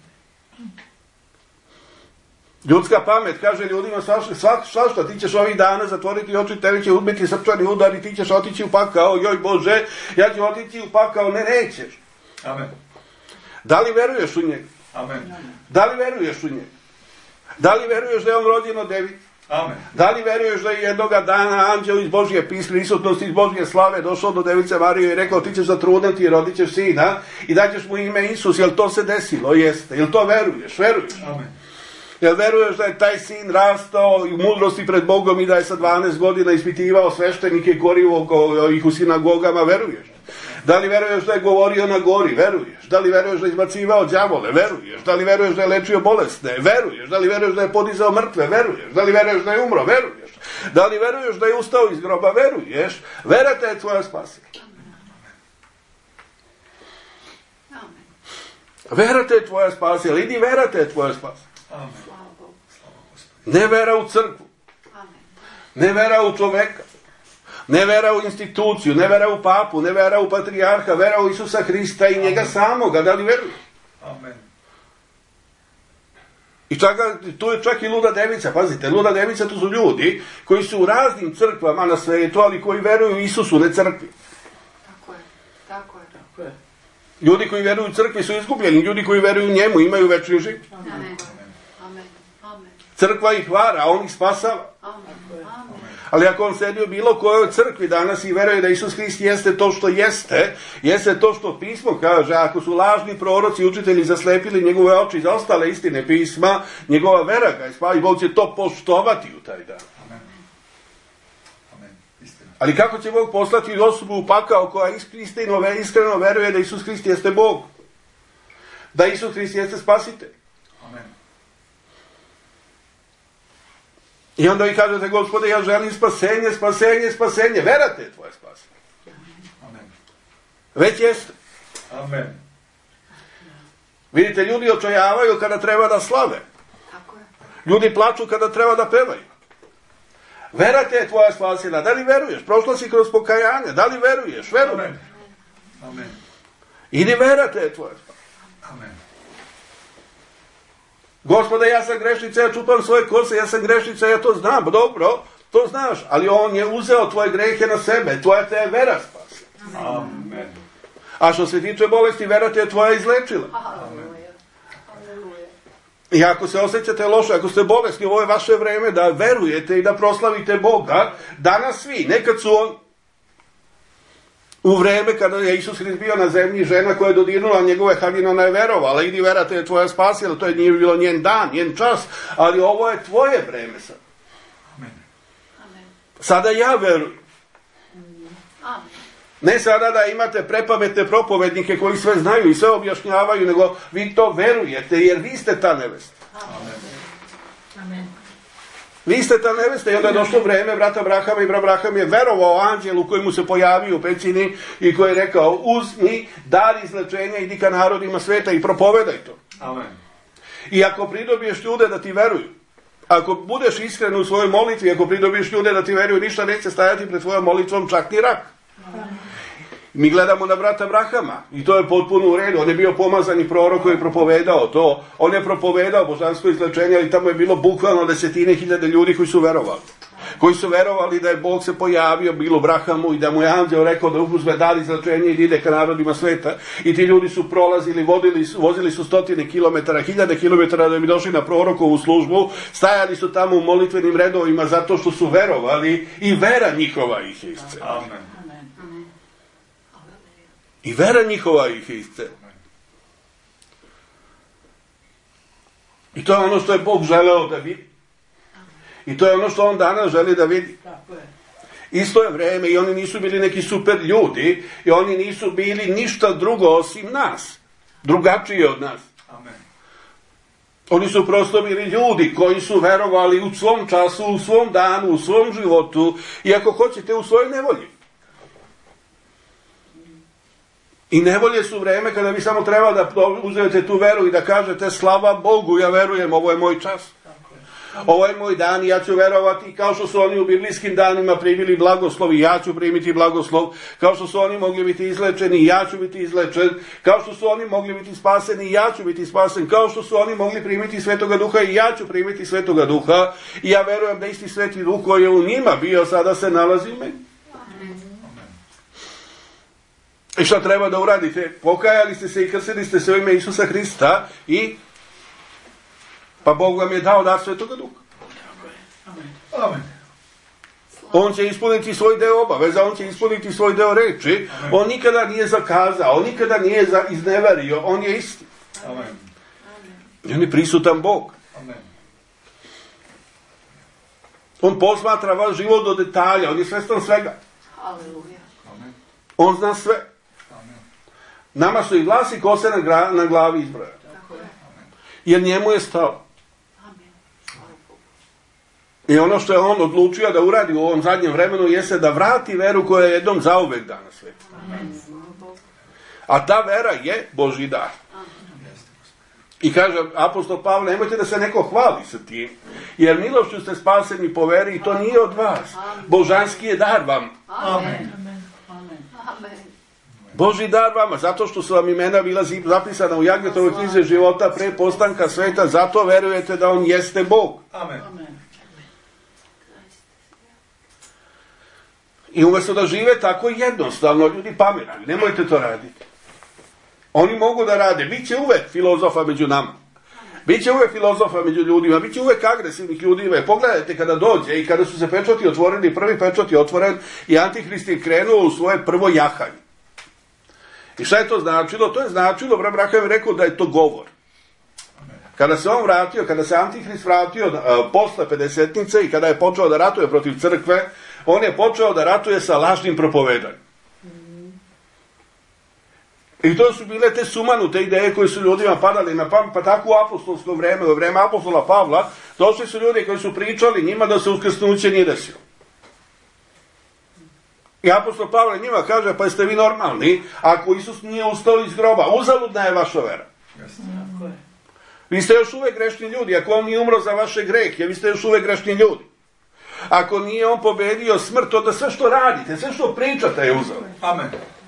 Ljudska pamet kaže ljudima svašta, svašta, ti ćeš ovih dana zatvoriti oči, tebi će ubiti srčani udar i ti ćeš otići u pakao. Joj Bože, ja ću otići u pakao. Ne, nećeš. Amen. Da li veruješ u njega? Amen. Da li veruješ u njega? Da li veruješ da je on rođen od device? Amen. Da li veruješ da je jednoga dana anđeo iz Božje prisutnosti, iz Božje slave došao do device Marije i rekao ti ćeš zatrudniti i rodit ćeš sina i daćeš mu ime Isus? Jel to se desilo? Jeste. Jel to veruješ? Veruješ? Amen. Jel veruješ da je taj sin rastao u mudrosti pred Bogom i da je sa dvanaest godina ispitivao sveštenike i gorivo ih u sinagogama? Veruješ? Da li veruješ da je govorio na gori? Veruješ? Da li veruješ da je izbacivao đavole? Veruješ? Da li veruješ da je lečio bolesne? Veruješ? Da li veruješ da je podizao mrtve? Veruješ? Da li veruješ da je umro? Veruješ? Da li veruješ da je ustao iz groba? Veruješ? Vera te je tvoja spasila. Vera te je tvoja spasila. Idi, vera te je tvoja spasila. Amen. Ne vera u crkvu. Ne vera u čoveka. Ne vera u instituciju, ne vera u papu, ne vera u patrijarha, vera u Isusa Hrista i njega samoga. Da li veruješ? Amen. I čak, tu je čak i luda devica, pazite, luda devica to su ljudi koji su u raznim crkvama na svetu, ali koji veruju u Isusu, ne crkvi. Tako je, tako je. Tako je. Ljudi koji veruju u crkvi su izgubljeni, ljudi koji veruju u njemu imaju večni život. Amen. Amen. Amen. Crkva ih vara, a on ih spasava. Amen. Amen. Ali ako on sedi u bilo kojoj crkvi danas i veruje da Isus Hrist jeste to što jeste, jeste to što pismo kaže, ako su lažni proroci i učitelji zaslepili njegove oči za ostale istine pisma, njegova vera ga je spala i Bog će to poštovati u taj dan. Amen. Amen. Istina. Ali kako će Bog poslati osobu u pakao koja iskreno, iskreno veruje da Isus Hrist jeste Bog? Da Isus Hrist jeste spasitelj? Amen. I onda vi kažete, Gospode, ja želim spasenje, spasenje, spasenje. Vera te je tvoja spasenje. Amen. Već jeste. Amen. Vidite, ljudi očajavaju kada treba da slave. Tako je. Ljudi plaču kada treba da pevaju. Vera te je tvoja spasena. Da li veruješ? Prošla si kroz pokajanje. Da li veruješ? Veruj. Amen. Amen. Idi, vera te je tvoja spasena. Amen. Gospode, ja sam grešnica, ja čupam svoje kose, ja sam grešnica, ja to znam. Dobro, to znaš. Ali on je uzeo tvoje grehe na sebe. Tvoja te je vera spasena. Amen. A što se tiče bolesti, vera te je tvoja izlečila. Aleluja. Aleluja. I ako se osjećate loše, ako ste bolesni, ovo je vaše vreme da verujete i da proslavite Boga. Danas svi, nekad su on u vreme kada je Isus Hrist bio na zemlji, žena koja je dodirnula njegove haljine, ona je verovala. Idi, vera te je tvoja spasila, to je nije bilo njen dan, njen čas, ali ovo je tvoje vreme sad. Amen. Amen. Sada ja verujem. Amen. Ne sada da imate prepametne propovednike koji sve znaju i sve objašnjavaju, nego vi to verujete jer vi ste ta nevesta. Amen. Amen. Vi ste ta nevesta i onda je došlo vreme brata Abrahama i brat Abraham je verovao anđelu koji mu se pojavio u pećini i koji je rekao uzmi dar izlečenja, idi ka narodima sveta i propovedaj to. Amen. I ako pridobiješ ljude da ti veruju, ako budeš iskren u svojoj molitvi, ako pridobiješ ljude da ti veruju, ništa neće stajati pred tvojom molitvom, čak ni rak. Mi gledamo na brata Abrahama i to je potpuno u redu. On je bio pomazani prorok koji je propovedao to. On je propovedao božansko izlečenje, ali tamo je bilo bukvalno desetine hiljade ljudi koji su verovali. Koji su verovali da je Bog se pojavio bilo Abrahamu i da mu je anđeo rekao da uzme dar izlečenje i ide ka narodima sveta. I ti ljudi su prolazili, vodili, vozili su stotine kilometara, hiljade kilometara da bi došli na prorokovu službu. Stajali su tamo u molitvenim redovima zato što su verovali i vera njihova ih je iscelila. Amen. I vera njihova ih je iscelila. I to je ono što je Bog želeo da vidi. I to je ono što on danas želi da vidi. Isto je vreme i oni nisu bili neki super ljudi i oni nisu bili ništa drugo osim nas. Drugačiji od nas. Amen. Oni su prosto bili ljudi koji su verovali u svom času, u svom danu, u svom životu i ako hoćete u svojoj nevolji. I nevolje su vreme kada vi samo treba da uzmete tu veru i da kažete slava Bogu, ja verujem, ovo je moj čas. Ovo je moj dan i ja ću verovati kao što su oni u biblijskim danima primili blagoslov i ja ću primiti blagoslov, kao što su oni mogli biti izlečeni i ja ću biti izlečen, kao što su oni mogli biti spaseni i ja ću biti spasen, kao što su oni mogli primiti Svetoga Duha i ja ću primiti Svetoga Duha i ja verujem da isti Sveti Duh koji je u njima bio sada se nalazi u meni. I šta treba da uradite? Pokajali ste se i krstili ste se u ime Isusa Hrista i pa Bog vam je dao dar Svetoga Duha. Amen. On će ispuniti svoj deo obaveza, on će ispuniti svoj deo reči. Amen. On nikada nije zakazao, on nikada nije izneverio, on je isti. Amen. I on je prisutan Bog. Amen. On posmatra vaš život do detalja, on je svestan svega. Aleluja. Amen. On zna sve. Amen. Nama su i vlasi i kose na, gra, na glavi izbroja. Tako je. Jer njemu je stalo. Amen. Hvala Bogu. I ono što je on odlučio da uradi u ovom zadnjem vremenu jeste da vrati veru koja je jednom zauvek dana svetu. Amen. Hvala Bogu. A ta vera je Božji dar. I kaže apostol Pavle, nemojte da se neko hvali sa tim, jer milošću ste spaseni po veri i to nije od vas. Božanski je dar vam. Amen. Amen. Božji dar vama, zato što su vam imena bila zapisana u Jagnetovoj knjizi života pre postanka sveta, zato verujete da on jeste Bog. Amen. I umjesto da žive tako jednostavno, ljudi pametni, nemojte to raditi. Oni mogu da rade, bit će uvek filozofa među nama. Biće uvek filozofa među ljudima, biće uvek agresivnih ljudi. Pogledajte kada dođe i kada su se pečati otvorili, prvi pečat je otvoren i Antihrist je krenuo u svoje prvo jahanje. I šta je to značilo? To je značilo, brat Braham je rekao da je to govor. Kada se on vratio, kada se Antihrist vratio uh, posle pedesetnice i kada je počeo da ratuje protiv crkve, on je počeo da ratuje sa lažnim propovedanjem. I to su bile te sumanute ideje koje su ljudima padali na pamet, pa tako u apostolsko vreme, u vreme apostola Pavla, došli su ljudi koji su pričali njima da se uskrsnuće nije desilo. I apostol Pavle njima kaže, pa jeste vi normalni, ako Isus nije ustao iz groba, uzaludna je vaša vera. Yes. Vi ste još uvek grešni ljudi, ako on nije umro za vaše grehe, vi ste još uvek grešni ljudi. Ako nije on pobedio smrt, onda sve što radite, sve što pričate je uzalud. Amen.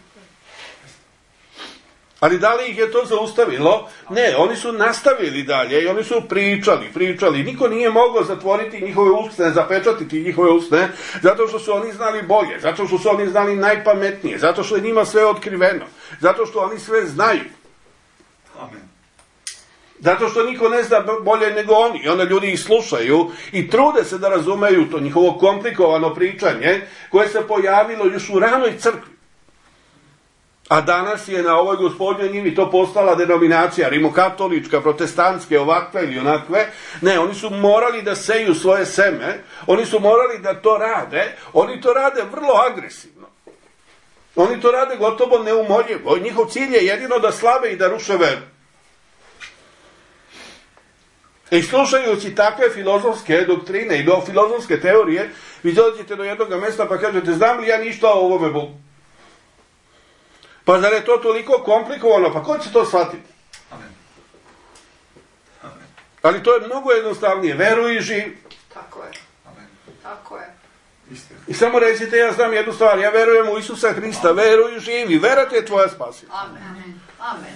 Ali da li ih je to zaustavilo? Ne, oni su nastavili dalje i oni su pričali, pričali. Niko nije mogao zatvoriti njihove usne, zapečatiti njihove usne, zato što su oni znali bolje, zato što su oni znali najpametnije, zato što je njima sve otkriveno, zato što oni sve znaju. Amen. Zato što niko ne zna bolje nego oni. I onda ljudi ih slušaju i trude se da razumeju to njihovo komplikovano pričanje koje se pojavilo još u ranoj crkvi. A danas je na ovoj Gospodnjoj njivi to postala denominacija rimokatolička, protestantske, ovakve ili onakve. Ne, oni su morali da seju svoje seme, oni su morali da to rade, oni to rade vrlo agresivno. Oni to rade gotovo neumoljivo. Njihov cilj je jedino da slave i da ruše veru. I slušajući takve filozofske doktrine i do filozofske teorije, vi dođete do jednog mjesta pa kažete, znam li ja ništa o ovome Bogu? Pa zar je to toliko komplikovano? Pa ko će to shvatiti? Amen. Amen. Ali to je mnogo jednostavnije. Veruj i živi. Tako je. Amen. Tako je. Istina. I samo recite, ja znam jednu stvar. Ja verujem u Isusa Hrista. Veruj i živi. Vera te je tvoja spasitelj. Amen. Amen.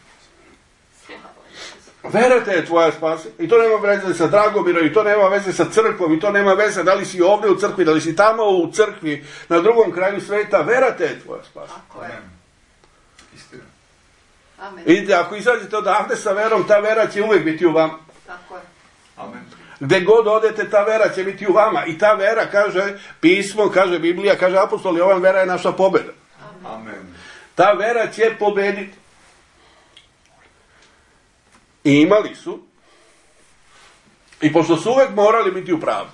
Vera te je tvoja spasitelj. I to nema veze sa Dragomirom, i to nema veze sa crkvom, i to nema veze da li si ovdje u crkvi, da li si tamo u crkvi, na drugom kraju sveta. Vera te je tvoja spasitelj. Tako je. Amen. Istina. Amen. Vidite, ako izađete odavde sa verom, ta vera će uvijek biti u vama. Tako je. Amen. Gde god odete, ta vera će biti u vama. I ta vera, kaže pismo, kaže Biblija, kaže apostol Jovan, vera je naša pobjeda. Amen. Ta vera će pobediti. I imali su, i pošto su uvek morali biti u pravu,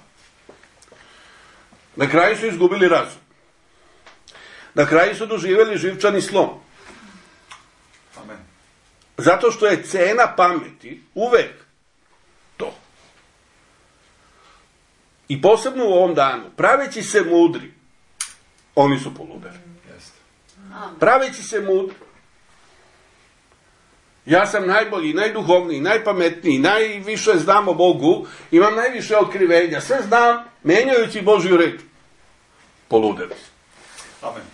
na kraju su izgubili razum. Na kraju su doživjeli živčani slom. Amen. Zato što je cena pameti uvek i posebno u ovom danu, praveći se mudri, oni su poludeli. Jeste. Amen. Praveći se mudri. Ja sam najbolji, najduhovniji, najpametniji, najviše znam o Bogu, imam najviše otkrivenja, sve znam, menjajući Božju reč. Poludeli su. Amen.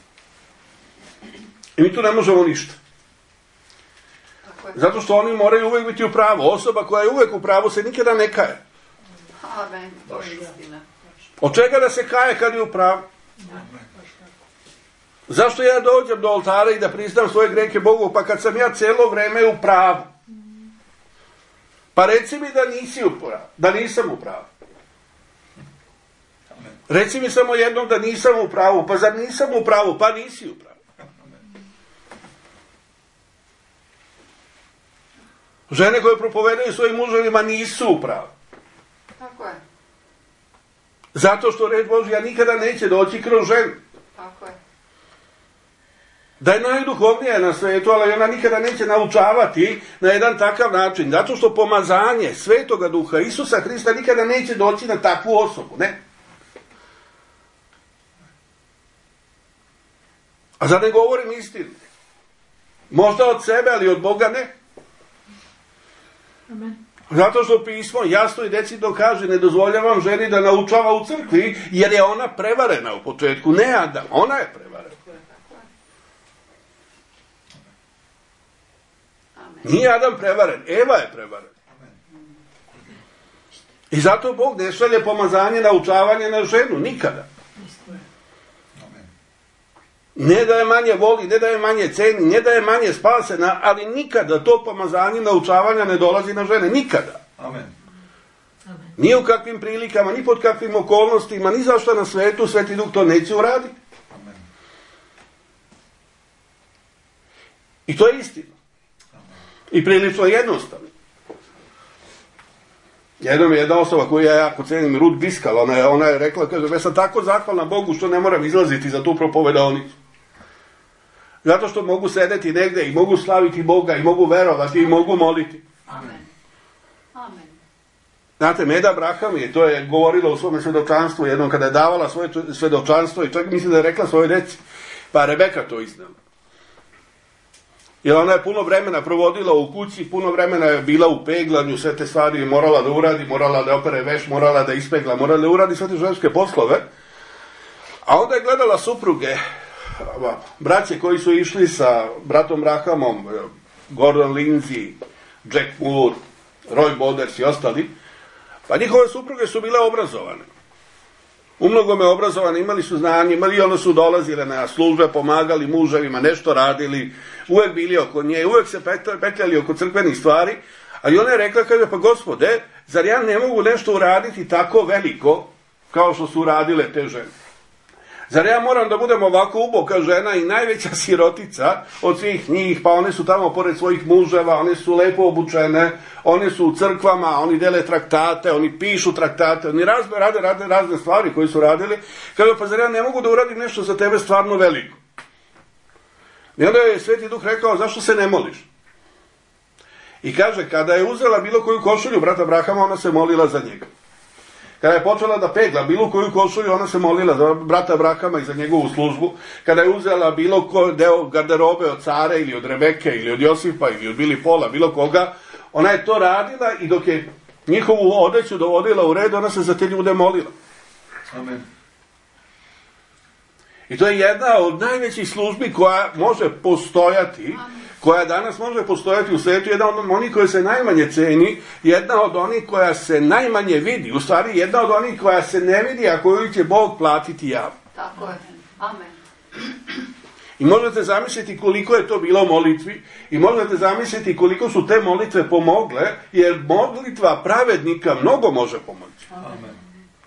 I mi tu ne možemo ništa. Tako je. Zato što oni moraju uvijek biti u pravu. Osoba koja je uvijek u pravu se nikada ne kaje. Amen. To je istina. Od čega da se kaje kad je u pravu? Zašto ja dođem do oltara i da priznam svoje grehe Bogu, pa kad sam ja cijelo vrijeme u pravu? Pa reci mi da nisi u pravu, da nisam u pravu. Reci mi samo jednom da nisam u pravu, pa zar nisam u pravu, pa nisi u pravu. Žene koje propovedaju svojim muževima nisu u pravu. Tako je. Zato što reč Božja nikada neće doći kroz ženu. Tako je. Da je najduhovnija na svijetu, ali ona nikada neće naučavati na jedan takav način. Zato što pomazanje Svetoga Duha Isusa Hrista nikada neće doći na takvu osobu, ne? A zar ne govorim istinu? Možda od sebe, ali od Boga ne. Amen. Zato što pismo jasno i decidno kaže, ne dozvoljavam ženi da naučava u crkvi, jer je ona prevarena u početku. Ne Adam, ona je prevarena. Amen. Nije Adam prevaren, Eva je prevarena. I zato Bog ne šalje pomazanje, naučavanje na ženu, nikada. Ne da je manje voli, ne da je manje ceni, ne da je manje spasena, ali nikada to pomazanje, naučavanja ne dolazi na žene, nikada. Amen. Amen. Ni u kakvim prilikama, ni pod kakvim okolnostima, ni zašto na svetu Sveti Duh to neće uraditi. Amen. I to je istina. I prilično jednostavno. Jednom je jedna osoba koju ja jako cenim, Ruth Biskal, ona je, ona je rekla, kaže, ja sam tako zahvalna Bogu što ne moram izlaziti za tu propovedonicu. Zato što mogu sedeti negdje i mogu slaviti Boga i mogu verovati i mogu moliti. Amen. Amen. Znate, Meda Braham je, to je govorila u svome svjedočanstvu jednom kada je davala svoje svjedočanstvo i čak mislim da je rekla svoje deci, pa Rebeka to iznala. Jer ona je puno vremena provodila u kući, puno vremena je bila u peglanju, sve te stvari je morala da uradi, morala da opere veš, morala da ispegla, morala da uradi sve te ženske poslove. A onda je gledala supruge, braće koji su išli sa bratom Brahamom, Gordon Lindsay, Jack Moore, Roy Boders i ostali, pa njihove supruge su bile obrazovane. U mnogome obrazovane, imali su znanje, imali, ono su dolazile na službe, pomagali muževima, nešto radili, uvek bili oko nje, uvek se petljali oko crkvenih stvari, ali ona je rekla, kaže, pa Gospode, zar ja ne mogu nešto uraditi tako veliko kao što su uradile te žene? Zar ja moram da budem ovako uboka žena i najveća sirotica od svih njih, pa one su tamo pored svojih muževa, one su lepo obučene, one su u crkvama, oni dele traktate, oni pišu traktate, oni razne, rade, rade razne stvari koje su radili. Kaže, pa zar ja ne mogu da uradim nešto za tebe stvarno veliko? I onda je Sveti Duh rekao, zašto se ne moliš? I kaže, kada je uzela bilo koju košulju brata Brahama, ona se molila za njega. Kada je počela da pegla bilo koju košulju, ona se molila za brata Brahama i za njegovu službu. Kada je uzela bilo ko deo garderobe od Care ili od Rebeke ili od Josipa ili od Bili Pola, bilo koga, ona je to radila i dok je njihovu odeću dovodila u red, ona se za te ljude molila. Amen. I to je jedna od najvećih službi koja može postojati, koja danas može postojati u svijetu, jedna od onih koja se najmanje ceni, jedna od onih koja se najmanje vidi, u stvari jedna od onih koja se ne vidi, a koju će Bog platiti javno. Tako je. Amen. I možete zamisliti koliko je to bilo molitvi i možete zamisliti koliko su te molitve pomogle, jer molitva pravednika mnogo može pomoći. Amen.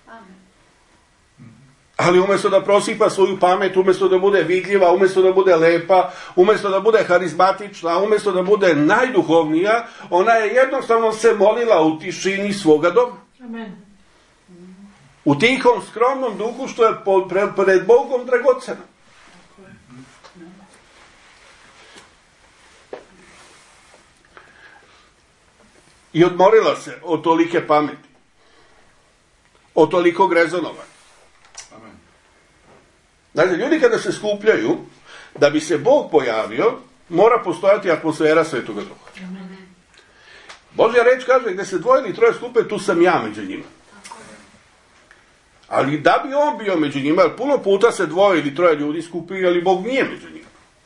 Ali umjesto da prosipa svoju pamet, umjesto da bude vidljiva, umjesto da bude lepa, umjesto da bude harizmatična, umjesto da bude najduhovnija, ona je jednostavno se molila u tišini svoga doma. Amen. U tihom, skromnom duhu što je pred Bogom dragocena. I odmorila se od tolike pameti. od tolikog rezonovanja. Amen. Znači, ljudi kada se skupljaju, da bi se Bog pojavio, mora postojati atmosfera Svetoga Duha. Božja reč kaže, gdje se dvoje ili troje skupe, tu sam ja među njima. Ali da bi on bio među njima, jer puno puta se dvoje ili troje ljudi skupi, ali Bog nije među njima.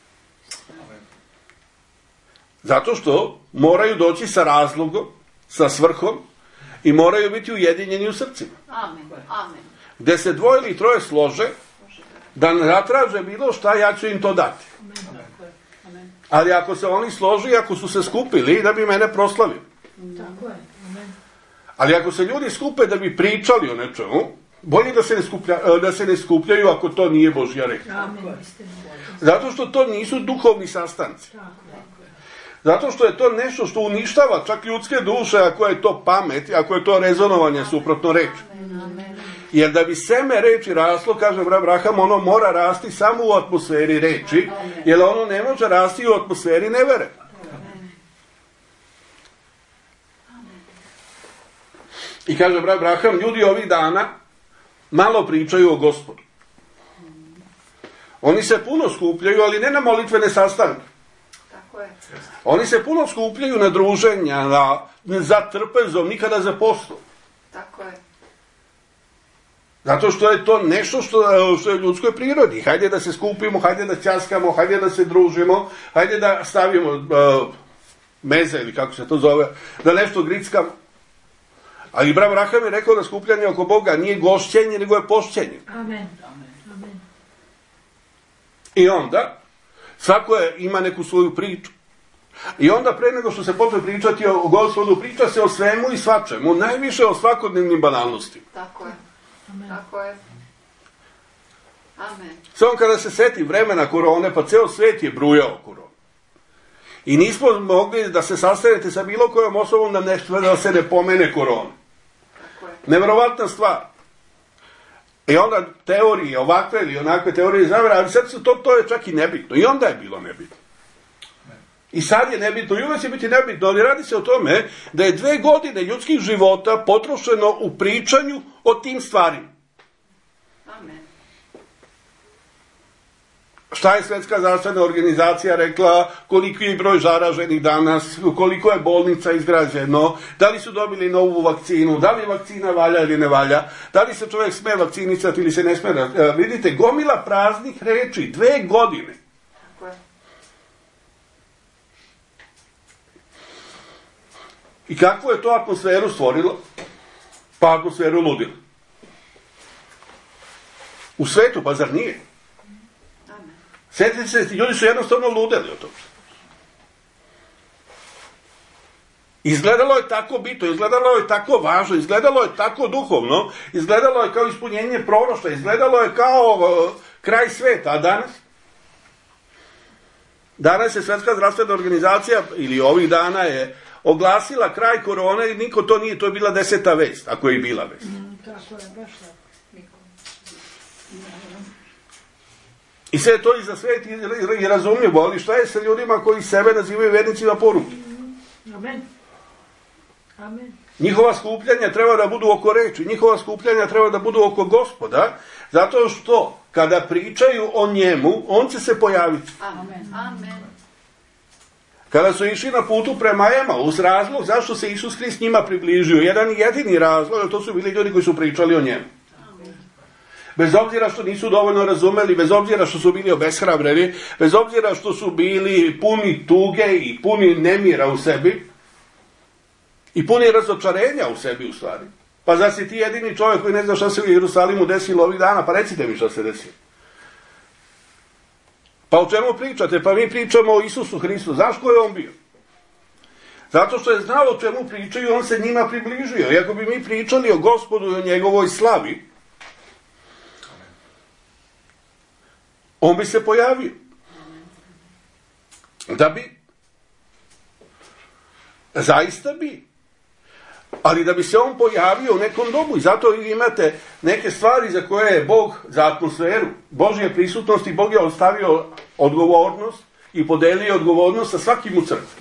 Zato što moraju doći sa razlogom, sa svrhom i moraju biti ujedinjeni u srcima. Amen. Amen. Gdje se dvoje ili troje slože, da ne zatraže bilo šta, ja ću im to dati. Ali ako se oni složi, ako su se skupili, da bi mene proslavili. Tako je. Amen. Ali ako se ljudi skupe da bi pričali o nečemu, bolje da se ne, skuplja, da se ne skupljaju ako to nije Božja reč. Amen. Zato što to nisu duhovni sastanci. Zato što je to nešto što uništava čak ljudske duše, ako je to pamet, ako je to rezonovanje suprotno reči. Jer da bi seme reči raslo, kaže Abraham, ono mora rasti samo u atmosferi reči, jer ono ne može rasti u atmosferi nevere. I kaže Abraham, ljudi ovih dana malo pričaju o Gospodu. Oni se puno skupljaju, ali ne na molitvene sastanke. Tako je. Oni se puno skupljaju na druženja, na, za trpezom, nikada za postom. Tako je. Zato što je to nešto što, što je ljudskoj prirodi. Hajde da se skupimo, hajde da ćaskamo, hajde da se družimo, hajde da stavimo uh, meze ili kako se to zove, da nešto grickamo. Ali Abraham je rekao da skupljanje oko Boga nije gošćenje, nego je pošćenje. Amen. Amen. I onda, svako je, ima neku svoju priču. I onda pre nego što se počne pričati o Gospodu, priča se o svemu i svačemu, najviše o svakodnevnim banalnostima. Tako je. Amen. Tako je. Amen. Samo kada se seti vremena korone, pa ceo svet je brujao koronu. I nismo mogli da se sastanete sa bilo kojom osobom da nešto da se ne pomene korona. Tako je. Neverovatna stvar. I onda teorije, ovakve ili onakve teorije zavere, ali sad su to, to je čak i nebitno. I onda je bilo nebitno. I sad je nebitno, i uvijek će biti nebitno, ali radi se o tome da je dve godine ljudskih života potrošeno u pričanju o tim stvarima. Amen. Šta je Svjetska zdravstvena organizacija rekla, koliki je broj zaraženih danas, koliko je bolnica izgrađeno, da li su dobili novu vakcinu, da li vakcina valja ili ne valja, da li se čovjek sme vakcinisati ili se ne sme. Vidite, gomila praznih reči, dve godine. Tako je. I kakvu je to atmosferu stvorilo? Pa atmosferu ludila. U svetu, pa zar nije? Amen. Sjetite se, ljudi su jednostavno ludeli o tome. Izgledalo je tako bitno, izgledalo je tako važno, izgledalo je tako duhovno, izgledalo je kao ispunjenje proroštva, izgledalo je kao uh, kraj sveta, a danas? Danas je Svjetska zdravstvena organizacija, ili ovih dana je oglasila kraj korone i niko to nije, to je bila deseta vest, ako je i bila vest. Mm, tako je, baš tako. I sve to i za svet i, i razumljivo, ali šta je sa ljudima koji sebe nazivaju vernicima poruke? Amen. Amen. Njihova skupljanja treba da budu oko reči, njihova skupljanja treba da budu oko Gospoda, zato što kada pričaju o njemu, on će se pojaviti. Amen. Amen. Kada su išli na putu prema Ema, uz razlog zašto se Isus Hrist njima približio, jedan jedini razlog, to su bili ljudi koji su pričali o njemu. Bez obzira što nisu dovoljno razumeli, bez obzira što su bili obeshrabreni, bez obzira što su bili puni tuge i puni nemira u sebi i puni razočarenja u sebi u stvari. Pa zar si ti jedini čovjek koji ne zna šta se u Jerusalimu desilo ovih dana? Pa recite mi šta se desilo. Pa o čemu pričate? Pa mi pričamo o Isusu Hristu. Znaš ko je on bio? Zato što je znao o čemu pričaju, on se njima približio. I ako bi mi pričali o Gospodu i o njegovoj slavi, on bi se pojavio. Da bi. Zaista bi. Ali da bi se on pojavio u nekom dobu. I zato vi imate neke stvari za koje je Bog, za atmosferu Božje prisutnosti, Bog je ostavio odgovornost i podelio odgovornost sa svakim u crkvi.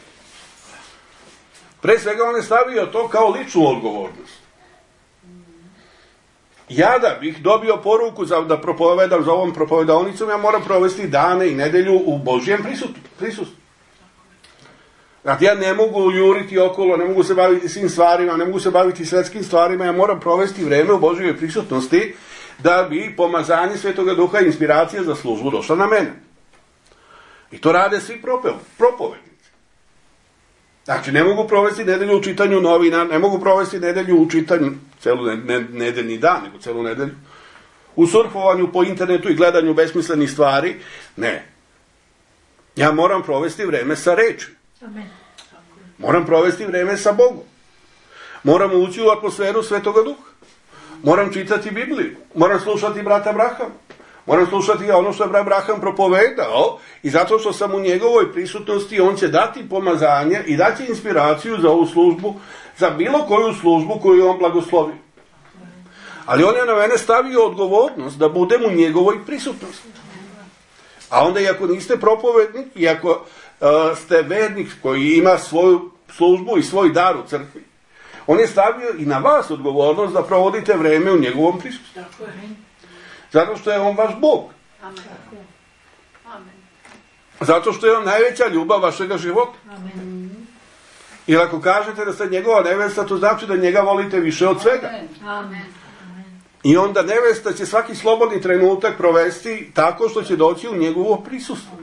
Pre svega on je stavio to kao ličnu odgovornost. Ja da bih dobio poruku za, da propovedam za ovom propovedaonicom, ja moram provesti dane i nedelju u Božjem prisustvu. Znači, ja ne mogu juriti okolo, ne mogu se baviti svim stvarima, ne mogu se baviti svetskim stvarima, ja moram provesti vreme u Božjoj prisutnosti da bi pomazanje Svetoga Duha i inspiracija za službu došla na mene. I to rade svi propovednici. Znači, ne mogu provesti nedelju u čitanju novina, ne mogu provesti nedelju u čitanju, celu ne, ne, nedeljni dan, nego celu nedelju, u surfovanju po internetu i gledanju besmislenih stvari. Ne. Ja moram provesti vreme sa reči. Amen. Moram provesti vreme sa Bogom. Moram ući u atmosferu Svetoga Duha. Moram čitati Bibliju. Moram slušati brata Brahama. Moram slušati ono što je brat Braham propovedao i zato što sam u njegovoj prisutnosti, on će dati pomazanje i dati inspiraciju za ovu službu, za bilo koju službu koju on blagoslovi. Ali on je na mene stavio odgovornost da budem u njegovoj prisutnosti. A onda i ako niste propovednik, i ako uh, ste vernik koji ima svoju službu i svoj dar u crkvi, on je stavio i na vas odgovornost da provodite vreme u njegovom prisustvu. Zato što je on vaš Bog. Amen. Amen. Zato što je on najveća ljubav vašega života. Amen. Jer ako kažete da ste njegova nevesta, to znači da njega volite više od svega. Amen. I onda nevesta će svaki slobodni trenutak provesti tako što će doći u njegovo prisustvo.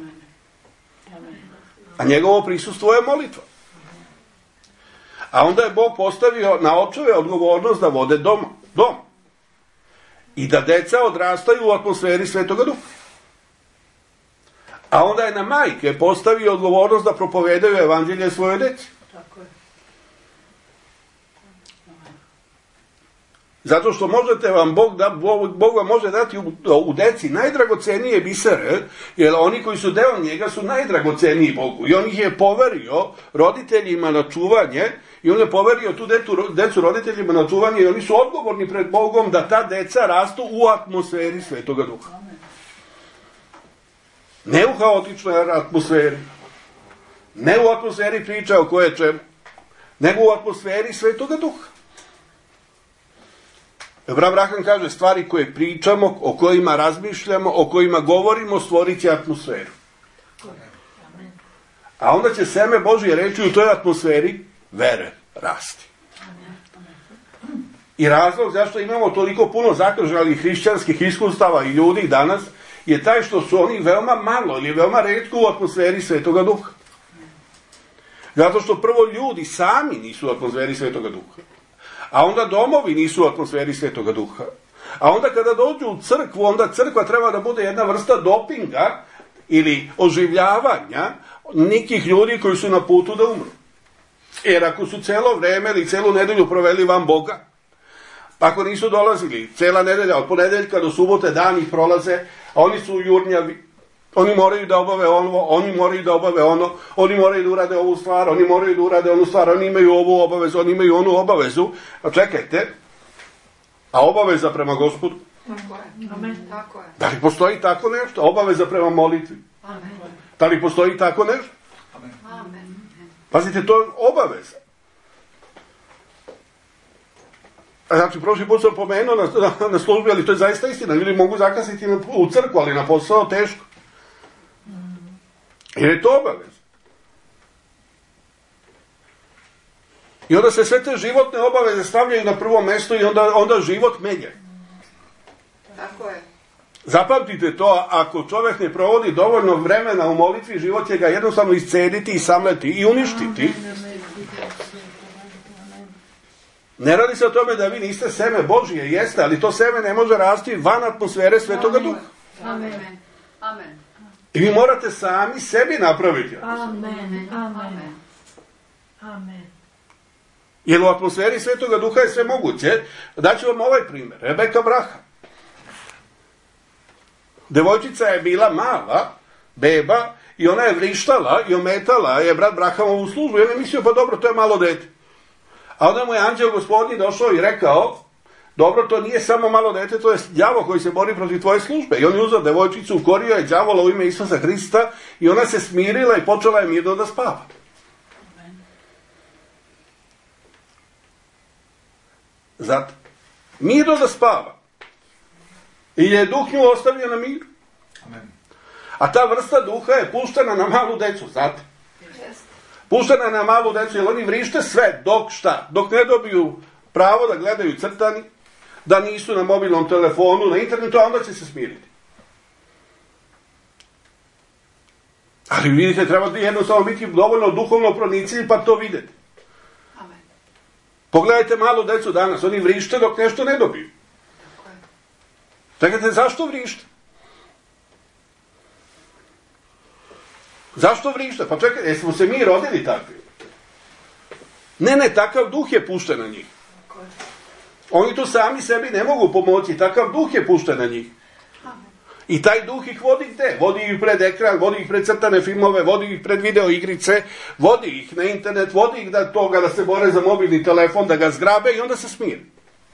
A njegovo prisustvo je molitva. A onda je Bog postavio na očeve odgovornost da vode dom. dom. I da deca odrastaju u atmosferi Svetoga Duha. A onda je na majke postavio odgovornost da propovedaju evanđelje svoje deci. Tako je. Zato što možete vam Bog, da, Bog, Bog vam može dati u, u deci najdragocenije bisere, jer oni koji su deo njega su najdragoceniji Bogu. I on ih je poverio roditeljima na čuvanje, i on je poverio tu detu, decu roditeljima na čuvanje, i oni su odgovorni pred Bogom da ta deca rastu u atmosferi Svetoga Duha. Ne u haotičnoj atmosferi, ne u atmosferi priča o koje čemu, nego u atmosferi Svetoga Duha. Brat Braham kaže, stvari koje pričamo, o kojima razmišljamo, o kojima govorimo, stvorit će atmosferu. A onda će seme Božje reči u toj atmosferi vere rasti. I razlog zašto imamo toliko puno zakržalih hrišćanskih iskustava i ljudi danas je taj što su oni veoma malo ili veoma retko u atmosferi Svetoga Duha. Zato što prvo ljudi sami nisu u atmosferi Svetoga Duha. A onda domovi nisu u atmosferi Svetoga Duha. A onda kada dođu u crkvu, onda crkva treba da bude jedna vrsta dopinga ili oživljavanja nekih ljudi koji su na putu da umru. Jer ako su celo vreme ili celu nedelju proveli van Boga, pa ako nisu dolazili cela nedelja, od ponedeljka do subote dani prolaze, a oni su jurnjavi, oni moraju da obave ono, oni moraju da obave ono, oni moraju da urade ovu stvar, oni moraju da urade onu stvar, oni imaju ovu obavezu, oni imaju onu obavezu. A čekajte, a obaveza prema Gospodu? Tako je. Amen. Tako je. Da li postoji tako nešto? Obaveza prema molitvi? Amen. Da li postoji tako nešto? Amen. Pazite, to je obaveza. Znači, prošli put sam pomenuo na, na, na službi, ali to je zaista istina. Ljudi mogu zakasniti u crkvu, ali na posao teško. Jer je to obaveza. I onda se sve te životne obaveze stavljaju na prvo mjesto i onda, onda život menja. Tako je. Zapamtite to, ako čovjek ne provodi dovoljno vremena u molitvi, život će ga jednostavno iscediti i samleti i uništiti. Ne radi se o tome da vi niste seme Božije, jeste, ali to seme ne može rasti van atmosfere Svetoga Duha. Amen. Amen. I vi morate sami sebi napraviti. Amen. Amen. Amen. Jer u atmosferi Svetoga Duha je sve moguće. Daću vam ovaj primjer. Rebeka Braham. Devojčica je bila mala, beba, i ona je vrištala i ometala je brat Brahamovu službu. I on je mislio, pa dobro, to je malo dete. A onda mu je anđeo Gospodnji došao i rekao, dobro, to nije samo malo dete, to je đavo koji se bori protiv tvoje službe. I on je uzeo devojčicu, ukorio je đavola u ime Isusa Hrista i ona se smirila i počela je mirno da spava. Zato, mirno da spava. I je duh nju ostavio na miru. Amen. A ta vrsta duha je puštena na malu decu, znate? Puštena na malu decu, jer oni vrište sve, dok šta? Dok ne dobiju pravo da gledaju crtani, da nisu na mobilnom telefonu, na internetu, a onda će se smiriti. Ali vidite, treba jednostavno biti dovoljno duhovno pronicljivi pa to vidjeti. Amen. Pogledajte malu decu danas, oni vrište dok nešto ne dobiju. Čekajte, zašto vrište? Zašto vrište? Pa čekajte, jesmo se mi rodili takvi? Ne, ne, takav duh je pušten na njih. Oni tu sami sebi ne mogu pomoći, takav duh je pušten na njih. I taj duh ih vodi gde? Vodi ih pred ekran, vodi ih pred crtane filmove, vodi ih pred video igrice, vodi ih na internet, vodi ih da toga da se bore za mobilni telefon, da ga zgrabe i onda se smiri.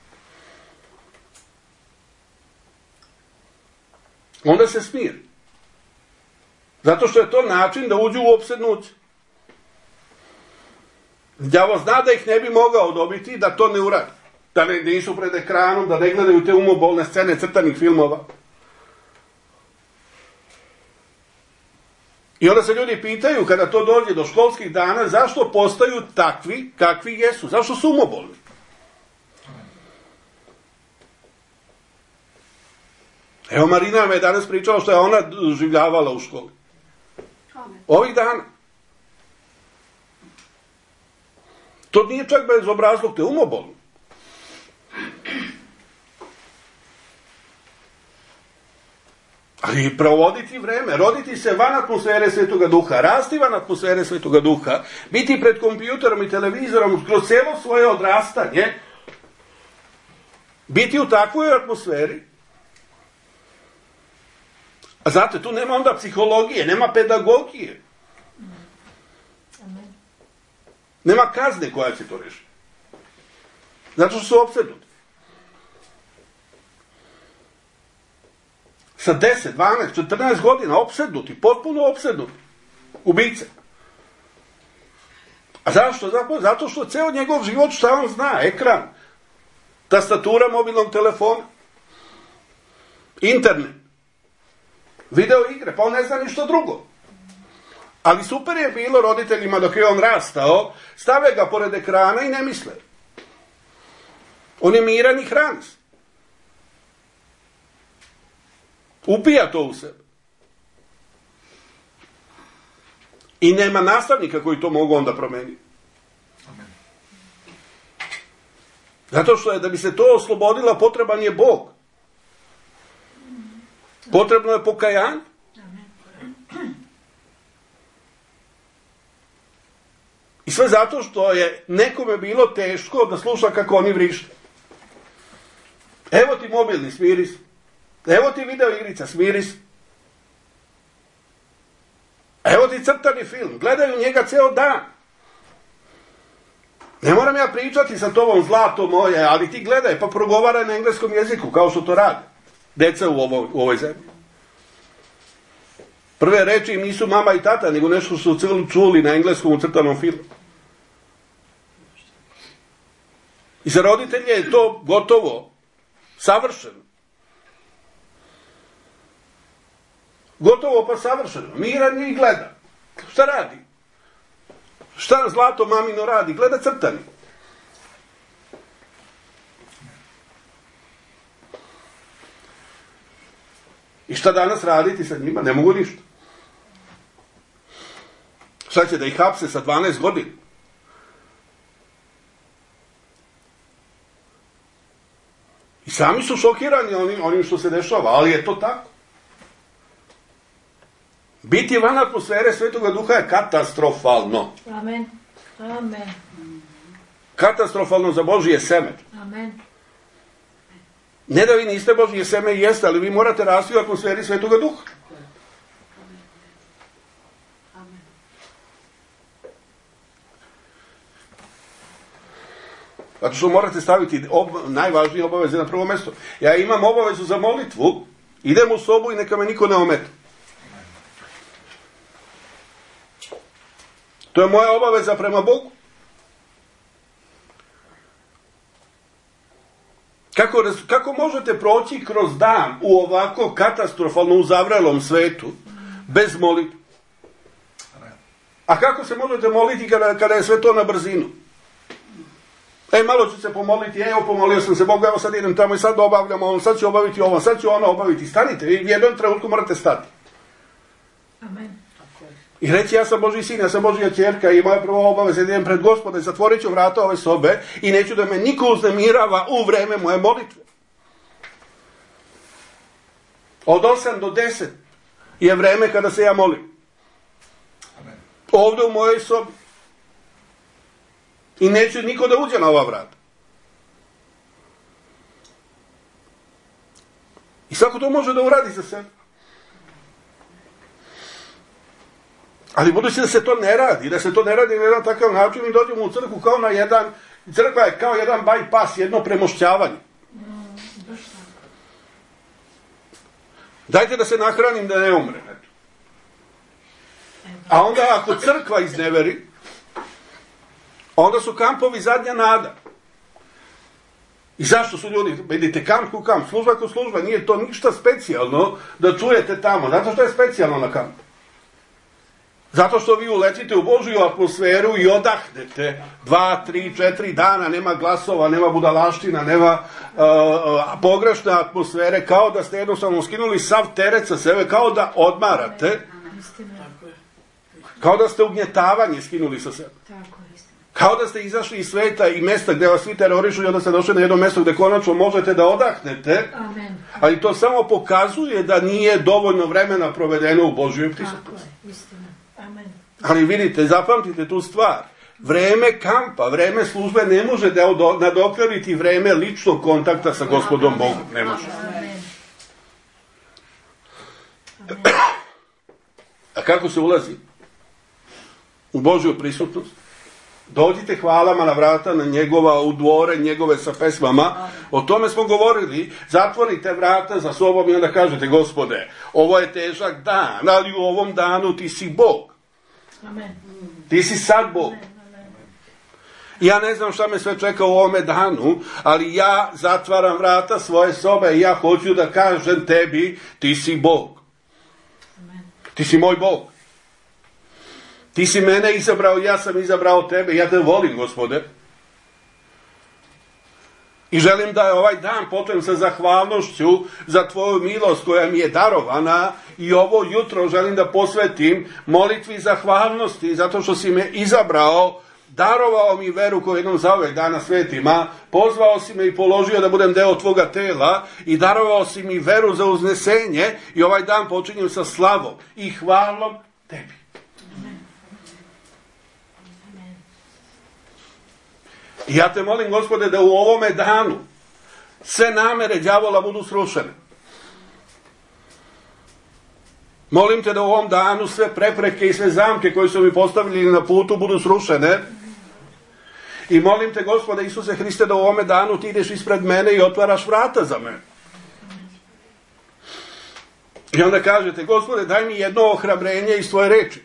Onda se smiri. Zato što je to način da uđu u opsednuće. Đavo zna da ih ne bi mogao dobiti, da to ne uradi. Da ne, nisu pred ekranom, da ne gledaju te umobolne scene crtanih filmova. I onda se ljudi pitaju, kada to dođe do školskih dana, zašto postaju takvi kakvi jesu? Zašto su umobolni? Evo, Marina me je danas pričala što je ona doživljavala u školi. Ovih dana. To nije čak bezobrazluk, te umobolno. Ali provoditi vreme, roditi se van atmosfere Svetoga Duha, rasti van atmosfere Svetoga Duha, biti pred kompjuterom i televizorom kroz cijelo svoje odrastanje, biti u takvoj atmosferi. A znate, tu nema onda psihologije, nema pedagogije. Nema kazne koja će to rešiti. Zato što su opsednuti. Sa deset, dvanaest, četrnaest godina opsednuti, potpuno opsednuti. Ubice. A zašto? Zato što ceo njegov život, šta on zna? Ekran, tastatura mobilnog telefona, internet, video igre, pa on ne zna ništa drugo. Ali super je bilo roditeljima dok je on rastao, stave ga pored ekrana i ne misle. On je miran i hrani se. Upija to u sebe. I nema nastavnika koji to mogu onda promeniti. Zato što je, da bi se to oslobodila, potreban je Bog. Potrebno je pokajanje. I sve zato što je nekome bilo teško da sluša kako oni vrište. Evo ti mobilni, smiri se. Evo ti video igrica, smiri se. Evo ti crtani film, gledaju njega ceo dan. Ne moram ja pričati sa tobom, zlato moje, ali ti gledaj, pa progovaraj na engleskom jeziku, kao što to rade deca u ovoj, u ovoj zemlji. Prve reči im nisu mama i tata, nego nešto su čuli na engleskom u crtanom filmu. I za roditelje je to gotovo, savršeno. Gotovo pa savršeno. Miran je i gleda. Šta radi? Šta zlato mamino radi? Gleda crtani. I šta danas raditi sa njima? Ne mogu ništa. Šta će da ih hapse sa dvanaest godina? I sami su šokirani onim, onim što se dešava, ali je to tako. Biti van atmosfere Svetoga Duha je katastrofalno. Amen. Amen. Katastrofalno za Božije seme. Amen. Ne da vi niste Božije seme i jeste, ali vi morate rasti u atmosferi Svetoga Duha. Zato što morate staviti ob, najvažnije obaveze na prvo mjesto. Ja imam obavezu za molitvu, idem u sobu i neka me niko ne ometa. To je moja obaveza prema Bogu. Kako, kako možete proći kroz dan u ovako katastrofalno uzavrelom svetu bez molitve? A kako se možete moliti kada, kada je sve to na brzinu? E, malo ću se pomoliti, evo pomolio sam se Bogu, evo sad idem tamo i sad obavljam ovo, sad ću obaviti ovo, sad ću ono obaviti. Stanite, vi u jednom trenutku morate stati. Amen. I reći, ja sam Božji sin, ja sam Božja ćerka i moja prva obaveza idem pred Gospoda i zatvorit ću vrata ove sobe i neću da me niko uznemirava u vreme moje molitve. Od osam do deset je vreme kada se ja molim. Ovdje u mojoj sobi. I neće niko da uđe na ova vrata. I svako to može da uradi za sebe. Ali budući da se to ne radi, da se to ne radi na jedan takav način, mi dođemo u crkvu kao na jedan, crkva je kao jedan bypass, jedno premošćavanje. Dajte da se nahranim da ne umrem. A onda ako crkva izneveri, onda su kampovi zadnja nada. I zašto su ljudi, vidite, kamp ku kamp, služba ku služba, nije to ništa specijalno da čujete tamo. Zato što je specijalno na kampu. Zato što vi uletite u Božju atmosferu i odahnete dva, tri, četiri dana, nema glasova, nema budalaština, nema uh, uh, pogrešne atmosfere, kao da ste jednostavno skinuli sav teret sa sebe, kao da odmarate, kao da ste ugnjetavanje skinuli sa sebe. Kao da ste izašli iz sveta i mesta gdje vas svi terorišu i onda ste došli na jedno mjesto gdje konačno možete da odahnete, Amen. Ali to samo pokazuje da nije dovoljno vremena provedeno u Božjoj prisutnosti. Ali vidite, zapamtite tu stvar. Vreme kampa, vreme službe ne može da nadoknaditi vreme ličnog kontakta sa Gospodom Bogom. Ne može. A kako se ulazi u Božju prisutnost? Dođite hvalama na vrata, na njegova, u dvore, njegove sa pesmama. O tome smo govorili. Zatvorite vrata za sobom i onda kažete, Gospode, ovo je težak dan, ali u ovom danu ti si Bog. Amen. Ti si sad Bog. Ja ne znam šta me sve čeka u ovome danu, ali ja zatvaram vrata svoje sobe i ja hoću da kažem tebi, ti si Bog. Ti si moj Bog. Ti si mene izabrao, ja sam izabrao tebe, ja te volim, Gospode. I želim da ovaj dan potom sa zahvalnošću za tvoju milost koja mi je darovana i ovo jutro želim da posvetim molitvi zahvalnosti zato što si me izabrao, darovao mi veru koju jednom zauvek dana svetima, pozvao si me i položio da budem deo tvoga tela i darovao si mi veru za uznesenje i ovaj dan počinjem sa slavom i hvalom tebi. I ja te molim, Gospode, da u ovome danu sve namere đavola budu srušene. Molim te da u ovom danu sve prepreke i sve zamke koje su mi postavili na putu budu srušene. I molim te, Gospode Isuse Hriste, da u ovome danu ti ideš ispred mene i otvaraš vrata za mene. I onda kažete, Gospode, daj mi jedno ohrabrenje iz tvoje reči.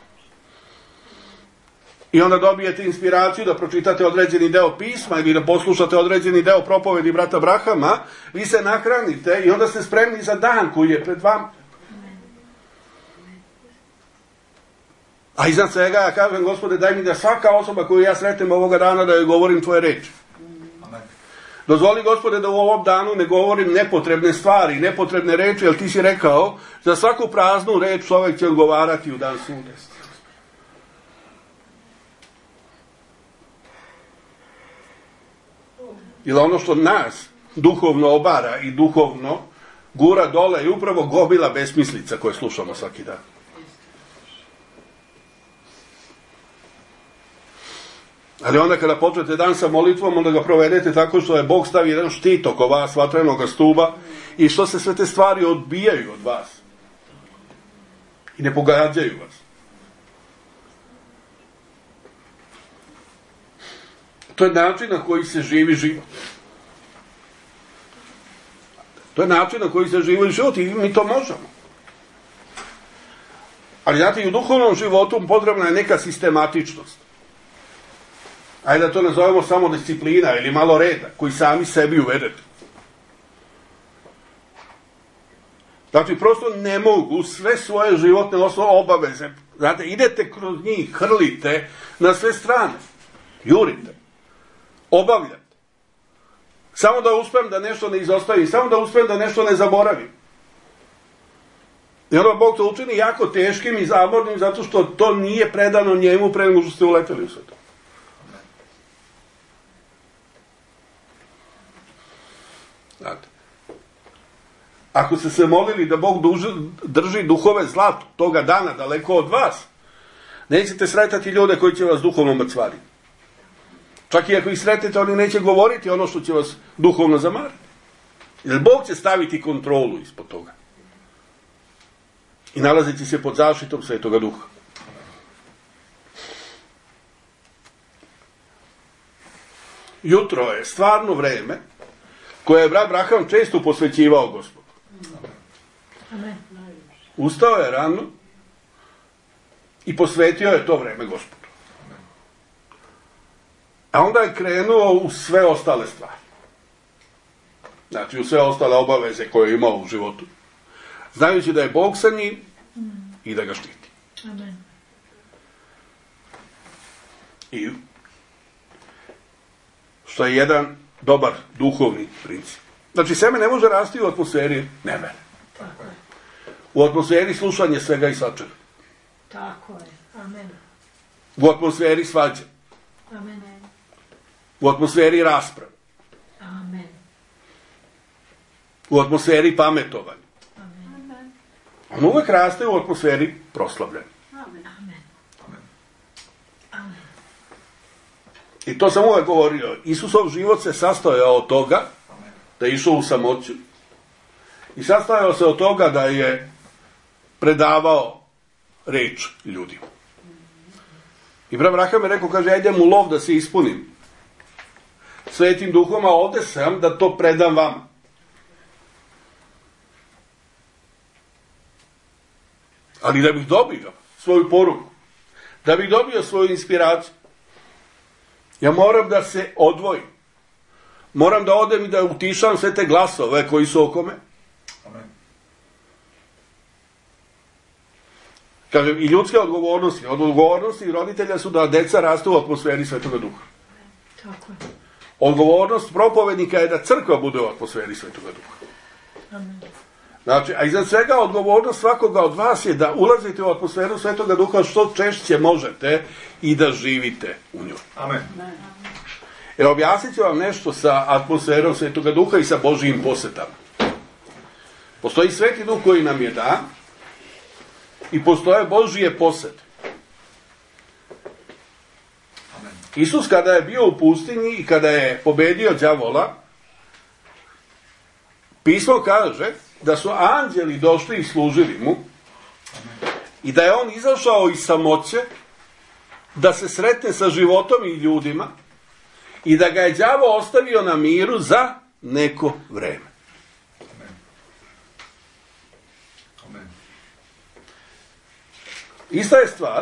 I onda dobijete inspiraciju da pročitate određeni deo pisma ili da poslušate određeni deo propovedi brata Brahama, vi se nahranite i onda ste spremni za dan koji je pred vama. A iznad svega ja kažem, Gospode, daj mi da svaka osoba koju ja sretnem ovoga dana da joj govorim tvoje reči. Dozvoli, Gospode, da u ovom danu ne govorim nepotrebne stvari, nepotrebne reči, jer ti si rekao, za svaku praznu reč čovjek će odgovarati u dan suda. Jer ono što nas duhovno obara i duhovno gura dole je upravo gomila besmislica koje slušamo svaki dan. Ali onda kada počnete dan sa molitvom, onda ga provedete tako što je Bog stavi jedan štit oko vas, vatrenog stuba, i što se sve te stvari odbijaju od vas. I ne pogađaju vas. To je način na koji se živi život. To je način na koji se živi život i mi to možemo. Ali znate, i u duhovnom životu potrebna je neka sistematičnost. Ajde da to nazovemo samo disciplina ili malo reda, koji sami sebi uvedete. Znači, prosto ne mogu sve svoje životne osnovne obaveze. Znate, idete kroz njih, hrlite na sve strane. Jurite. Obavljate. Samo da uspem da nešto ne izostavim. Samo da uspem da nešto ne zaboravim. I onda Bog to učini jako teškim i zamornim zato što to nije predano njemu pre nego što ste uleteli u sve to. Znate. Ako ste se molili da Bog duži, drži duhove zlatu toga dana daleko od vas, nećete sretati ljude koji će vas duhovno mrcvariti. Čak i ako ih sretite, oni neće govoriti ono što će vas duhovno zamariti. Jer Bog će staviti kontrolu ispod toga. I nalazeći se pod zaštitom Svetoga Duha. Jutro je stvarno vreme koje je brat Braham često posvećivao Gospodu. Amen. Ustao je rano i posvetio je to vreme Gospodu. A onda je krenuo u sve ostale stvari. Znači u sve ostale obaveze koje je imao u životu. Znajući da je Bog sa njim i da ga štiti. Amen. I što je jedan dobar duhovni princip. Znači, seme ne može rasti u atmosferi nevere. tako je. U atmosferi slušanja svega i svačega. Tako je. Amen. U atmosferi svađe. Amen. U atmosferi rasprave. Amen. U atmosferi pametovanja. Amen. On uvek raste u atmosferi proslavljanja. Amen. Amen. I to sam uvek govorio. Isusov život se sastojao od toga da je išao u samoću. I sastojao se od toga da je predavao reč ljudima. I brat Braham je rekao, kaže, ja idem u lov da se ispunim Svetim Duhom, a ovde sam da to predam vama. Ali da bih dobio svoju poruku, da bih dobio svoju inspiraciju, ja moram da se odvojim. Moram da odem i da utišam sve te glasove koji su oko me. Amen. Kažem, i ljudske odgovornosti, odgovornosti roditelja su da deca rastu u atmosferi Svetoga Duha. Tako je. Odgovornost propovednika je da crkva bude u atmosferi Svetoga Duha. Amen. Znači, a iznad svega odgovornost svakoga od vas je da ulazite u atmosferu Svetoga Duha što češće možete i da živite u njoj. Amen. Jer objasnit ću vam nešto sa atmosferom Svetoga Duha i sa Božijim posetama. Postoji Sveti Duh koji nam je dan i postoje Božije posete. Amen. Isus kada je bio u pustinji i kada je pobedio đavola, pismo kaže da su anđeli došli i služili mu i da je on izašao iz samoće da se sretne sa životom i ljudima i da ga je đavo ostavio na miru za neko vreme. Amen. Amen. Ista je stvar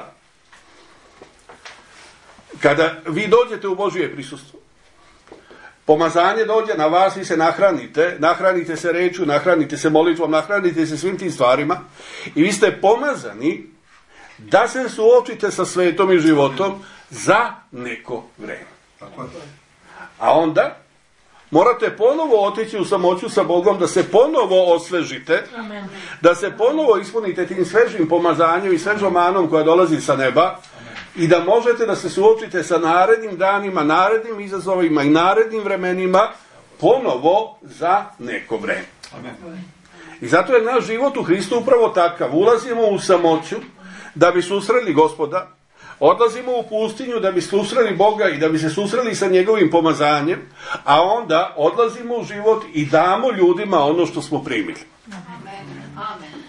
kada vi dođete u Božije prisustvo. Pomazanje dođe na vas, vi se nahranite, nahranite se rečju, nahranite se molitvom, nahranite se svim tim stvarima i vi ste pomazani da se suočite sa svetom i životom za neko vreme. Tako je. A onda morate ponovo otići u samoću sa Bogom, da se ponovo osvežite, Amen. da se ponovo ispunite tim svežim pomazanjem i svežom manom koja dolazi sa neba i da možete da se suočite sa narednim danima, narednim izazovima i narednim vremenima ponovo za neko vreme. Amen. I zato je naš život u Hristu upravo takav. Ulazimo u samoću da bi susreli Gospoda, odlazimo u pustinju da bi susreli Boga i da bi se susreli sa njegovim pomazanjem, a onda odlazimo u život i damo ljudima ono što smo primili. Amen. Amen.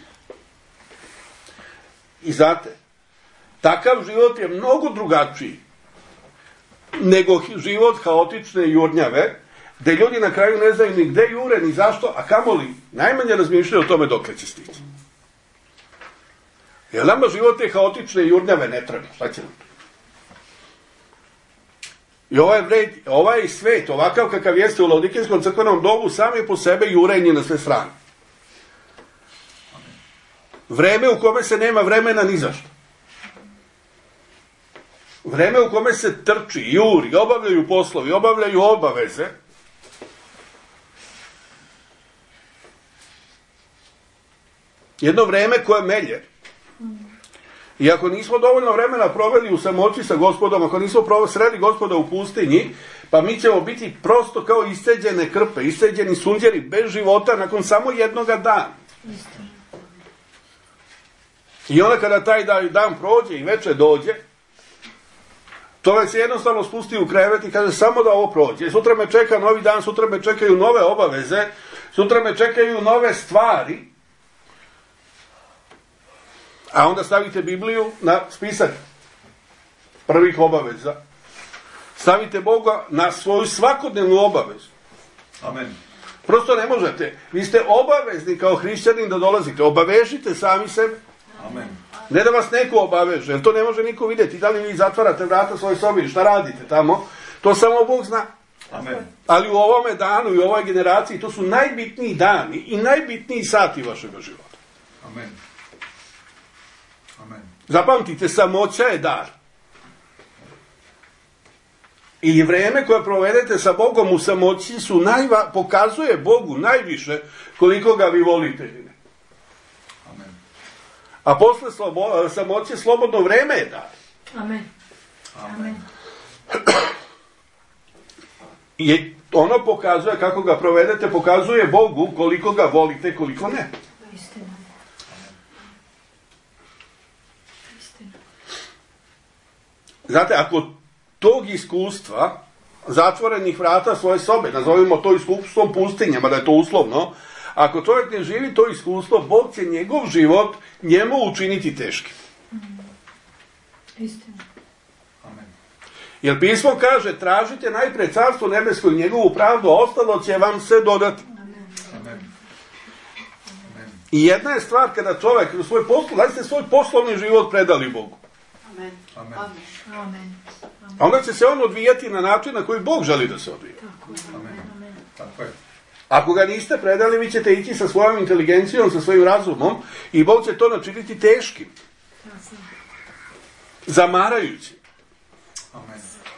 I znate, takav život je mnogo drugačiji nego život haotične jurnjave, gde ljudi na kraju ne znaju ni gde jure, ni zašto, a kamoli najmanje razmišljaju o tome dokle će stići. Jer nama život te haotične jurnjave ne treba. Šta će nam to? I ovaj, vred, ovaj svet, ovakav kakav jeste u Laodikinskom crkvenom dobu, sam je po sebe jurenje na sve strane. Vreme u kome se nema vremena ni za što. Vreme u kome se trči, juri, obavljaju poslovi, obavljaju obaveze. Jedno vreme koje melje. I ako nismo dovoljno vremena proveli u samoći sa Gospodom, ako nismo sreli Gospoda u pustinji, pa mi ćemo biti prosto kao isceđene krpe, isceđeni sunđeri, bez života, nakon samo jednoga dana. I onda kada taj dan prođe i večer dođe, čovjek se jednostavno spusti u krevet i kaže samo da ovo prođe. Sutra me čeka novi dan, sutra me čekaju nove obaveze, sutra me čekaju nove stvari. A onda stavite Bibliju na spisak prvih obaveza. Stavite Boga na svoju svakodnevnu obavezu. Amen. Prosto ne možete. Vi ste obavezni kao hrišćanin da dolazite. Obavežite sami sebe. Amen. Ne da vas neko obaveže, jer to ne može niko vidjeti. Da li vi zatvarate vrata svoje sobi, šta radite tamo, to samo Bog zna. Amen. Ali u ovome danu i u ovoj generaciji to su najbitniji dani i najbitniji sati vašega života. Amen. Amen. Zapamtite, samoća je dar. I vreme koje provedete sa Bogom u samoći su najva, pokazuje Bogu najviše koliko ga vi volite. Amen. A posle slobo, samoće slobodno vreme je dar. Amen. Amen. I ono pokazuje, kako ga provedete, pokazuje Bogu koliko ga volite, koliko ne. Istina. Istina. Znate, ako tog iskustva zatvorenih vrata svoje sobe, nazovimo to iskustvom pustinjama, da je to uslovno, ako čovjek ne živi to iskustvo, Bog će njegov život njemu učiniti teškim. Istina. Amen. Jer pismo kaže, tražite najpre carstvo nebesko i njegovu pravdu, a ostalo će vam se dodati. Amen. Amen. Amen. I jedna je stvar kada čovjek svoj poslu, da ste svoj poslovni život predali Bogu. Amen. Amen. Amen. Amen. A onda će se on odvijati na način na koji Bog želi da se odvije. Tako je. Amen. Amen. Tako je. Ako ga niste predali, vi ćete ići sa svojom inteligencijom, sa svojim razumom i Bog će to načiniti teškim, Tako je. zamarajućim. Amen.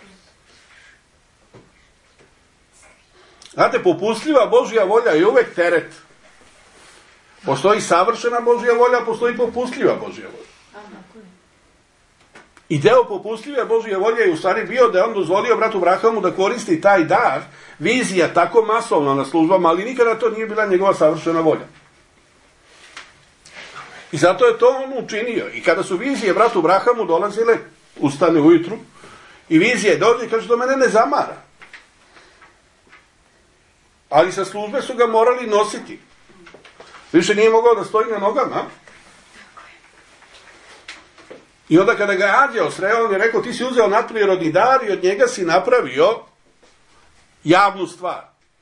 Znate, popustljiva Božja volja je uvek teret. Postoji savršena Božja volja, postoji popustljiva Božja volja. Tako je. I deo popustljive Božje volje je u stvari bio da je on dozvolio bratu Brahamu da koristi taj dar, vizija tako masovna na službama, ali nikada to nije bila njegova savršena volja. I zato je to on učinio. I kada su vizije bratu Brahamu dolazile, ustane ujutru, i vizije dođe i kaže, do mene ne zamara. Ali sa službe su ga morali nositi. Više nije mogao da stoji na nogama. I onda kada ga je anđeo sreo, on je rekao, ti si uzeo nadprirodni dar i od njega si napravio javnu stvar.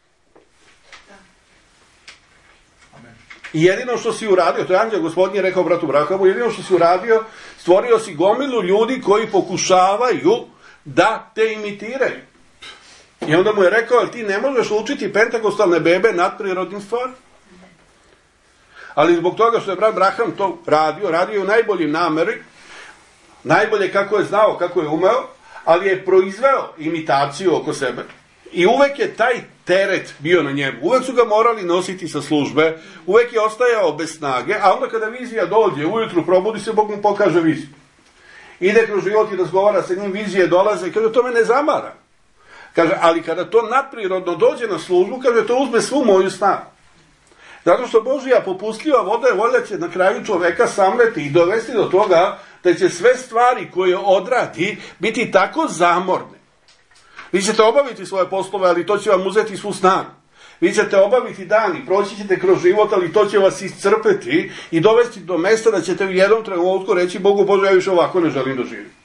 Amen. I jedino što si uradio, to je anđeo gospodin je rekao bratu Brahamu, jedino što si uradio, stvorio si gomilu ljudi koji pokušavaju da te imitiraju. I onda mu je rekao, ali ti ne možeš učiti pentakostalne bebe nadprirodnim stvarima. Ali zbog toga što je brat Braham to radio, radio u najboljim nameri, najbolje kako je znao, kako je umeo, ali je proizveo imitaciju oko sebe. I uvek je taj teret bio na njemu. Uvek su ga morali nositi sa službe, uvek je ostajao bez snage, a onda kada vizija dođe, ujutru probudi se, Bog mu pokaže viziju. Ide kroz život i razgovara sa njim, vizije dolaze i kaže, to me ne zamara. Kaže, ali kada to nadprirodno dođe na službu, kaže, to uzme svu moju snagu. Zato što Božja popustljiva voda je volja će na kraju čoveka samleti i dovesti do toga da će sve stvari koje odradi biti tako zamorne. Vi ćete obaviti svoje poslove, ali to će vam uzeti svu snagu. Vi ćete obaviti dan i proći ćete kroz život, ali to će vas iscrpeti i dovesti do mesta da ćete u jednom trenutku reći, Bogu Bože, ja više ovako ne želim da živim.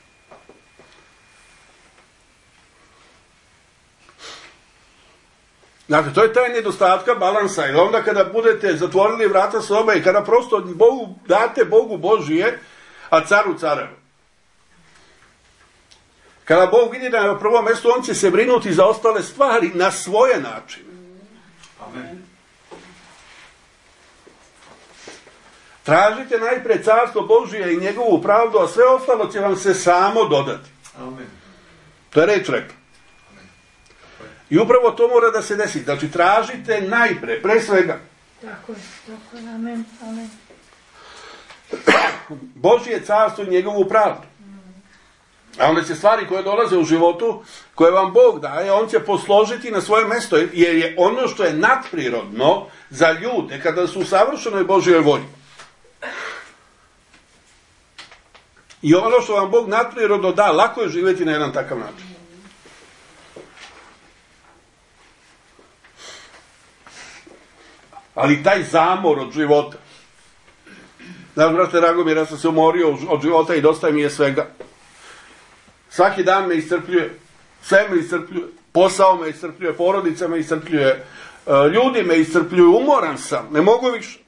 Znate, to je taj nedostatka balansa. I onda kada budete zatvorili vrata sobe i kada prosto Bogu, date Bogu Božije, a caru carevu. Kada Bog vidi da je na prvom mjestu, on će se brinuti za ostale stvari na svoje načine. Amen. Tražite najpre carstvo Božije i njegovu pravdu, a sve ostalo će vam se samo dodati. Amen. To je reč rekla. I upravo to mora da se desi. Znači, tražite najpre, pre svega, Tako je, tako je, amen, amen. Božje carstvo i njegovu pravdu. A onda će stvari koje dolaze u životu, koje vam Bog daje, on će posložiti na svoje mesto, jer je ono što je nadprirodno za ljude kada su u savršenoj Božjoj volji. I ono što vam Bog nadprirodno da, lako je živjeti na jedan takav način. Ali taj zamor od života. Znaš, brate Ragomir, ja sam se umorio od života i dosta mi je svega. Svaki dan me iscrpljuje, sve me iscrpljuje, posao me iscrpljuje, porodica me iscrpljuje, ljudi me iscrpljuju, umoran sam, ne mogu više.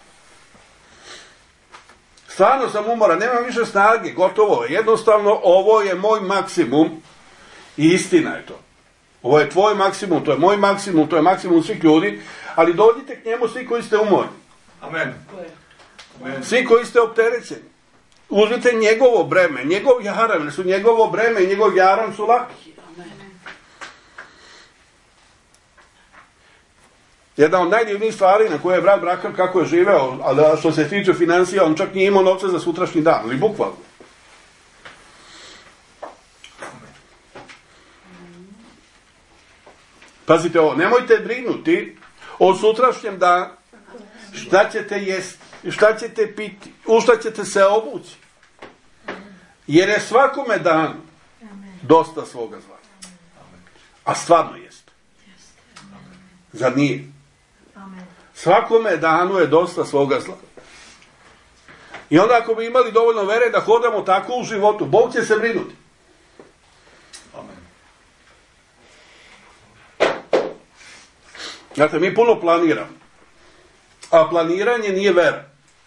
Stvarno sam umoran, nemam više snage, gotovo je. Jednostavno, ovo je moj maksimum i istina je to. Ovo je tvoj maksimum, to je moj maksimum, to je maksimum svih ljudi, ali dođite k njemu svi koji ste umorni. Amen. Amen. Svi koji ste opterećeni. Uzmite njegovo breme, njegov jaram, jer su njegovo breme i njegov jaram su laki. Jedna od najdivnijih stvari na koje je brat Braham kako je živeo, a što se tiče financija, on čak nije imao novca za sutrašnji dan, ali bukvalno. Pazite ovo, nemojte brinuti o sutrašnjem danu, šta ćete jesti, šta ćete piti, u šta ćete se obući. Jer je svakome danu dosta svoga zla. A stvarno jeste. Zar nije? Svakome danu je dosta svoga zla. I onda ako bi imali dovoljno vere da hodamo tako u životu, Bog će se brinuti. Amen. Znate, mi puno planiramo. A planiranje nije vera.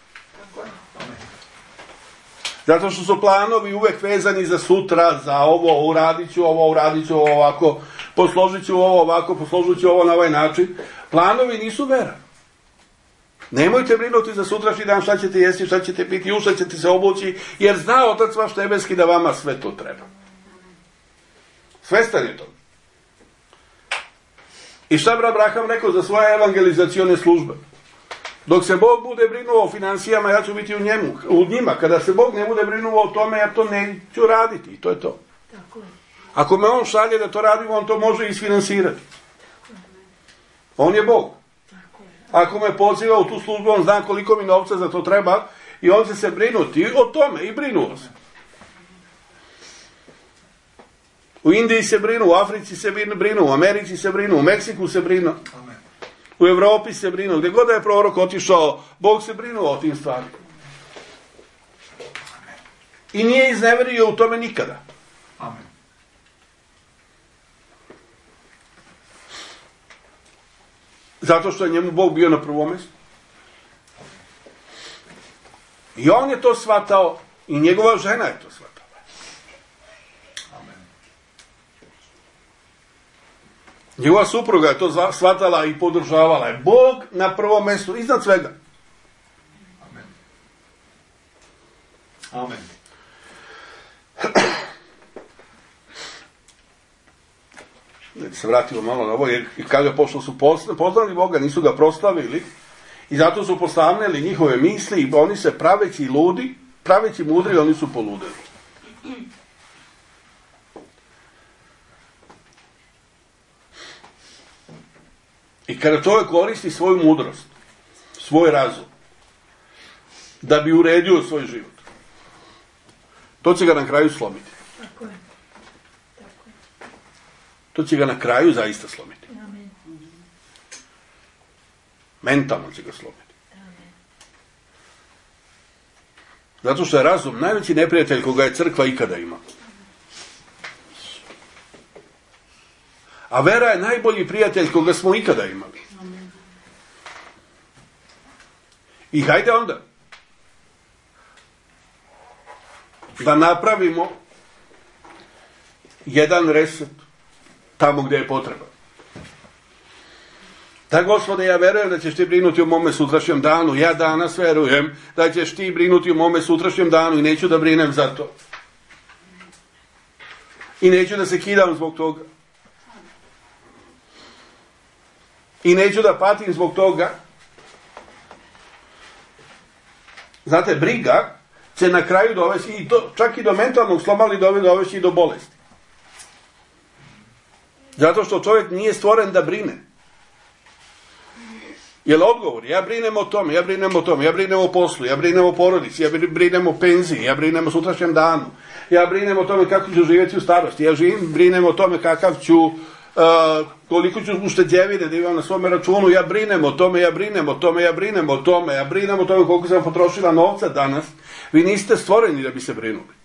Zato što su planovi uvek vezani za sutra, za ovo, uradit ću ovo, uradit ću ovo ovako, posložit ću ovo ovako, posložit ću ovo na ovaj način. Planovi nisu vera. Nemojte brinuti za sutrašnji dan šta ćete jesti, šta ćete piti, u šta ćete se obući, jer zna Otac vaš nebeski da vama sve to treba. Svestan je to. I šta brat Braham rekao za svoje evangelizacione službe? Dok se Bog bude brinuo o financijama, ja ću biti u njemu, u njima. Kada se Bog ne bude brinuo o tome, ja to neću raditi. I to je to. Tako je. Ako me on šalje da to radimo, on to može isfinansirati. On je Bog. Ako me poziva u tu službu, on zna koliko mi novca za to treba i on će se brinuti o tome i brinuo se. U Indiji se brinu, u Africi se brinu, u Americi se brinu, u Meksiku se brinu. Amen. U Evropi se brinu, gdje god da je prorok otišao, Bog se brinuo o tim stvarima. I nije izneverio u tome nikada. Amen. Zato što je njemu Bog bio na prvom mjestu. I on je to shvatao i njegova žena je to shvatala. Amen. Njegova supruga je to shvatala i podržavala je. Bog na prvom mjestu, iznad svega. Amen. Amen. Da se vratimo malo na ovo, jer kaže, pošto su poznali Boga, nisu ga proslavili, i zato su postavljali njihove misli, i oni se praveći ludi, praveći mudri, oni su poludeli. I kada čovjek koristi svoju mudrost, svoj razum, da bi uredio svoj život, to će ga na kraju slomiti. Tako je. To će ga na kraju zaista slomiti. Amen. Mentalno će ga slomiti. Zato što je razum najveći neprijatelj koga je crkva ikada imala. A vera je najbolji prijatelj koga smo ikada imali. I hajde onda da napravimo jedan reset tamo gdje je potreba. Da, Gospode, ja verujem da ćeš ti brinuti o mome sutrašnjem danu. Ja danas verujem da ćeš ti brinuti o mome sutrašnjem danu i neću da brinem za to. I neću da se kidam zbog toga. I neću da patim zbog toga. Znate, briga će na kraju dovesti, i to, čak i do mentalnog sloma, ali dovesti i do bolesti. Zato što čovjek nije stvoren da brine. Jel odgovor? Ja brinem o tome, ja brinem o tome, ja brinem o poslu, ja brinem o porodici, ja brinem o penziji, ja brinem o sutrašnjem danu, ja brinem o tome kako ću živjeti u starosti, ja živim, brinem o tome kakav ću, uh, koliko ću ušteđevine da imam na svome računu, ja brinem o tome, ja brinem o tome, ja brinem o tome, ja brinem o tome koliko sam potrošila novca danas. Vi niste stvoreni da bi se brinuli.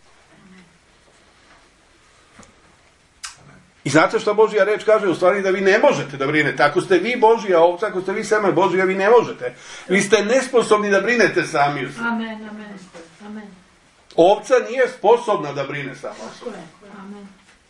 I znate što Božja reč kaže? U stvari da vi ne možete da brinete. Ako ste vi Božja ovca, ako ste vi seme Božja, vi ne možete. Vi ste nesposobni da brinete sami. Amen, amen, amen. Ovca nije sposobna da brine sama. Amen.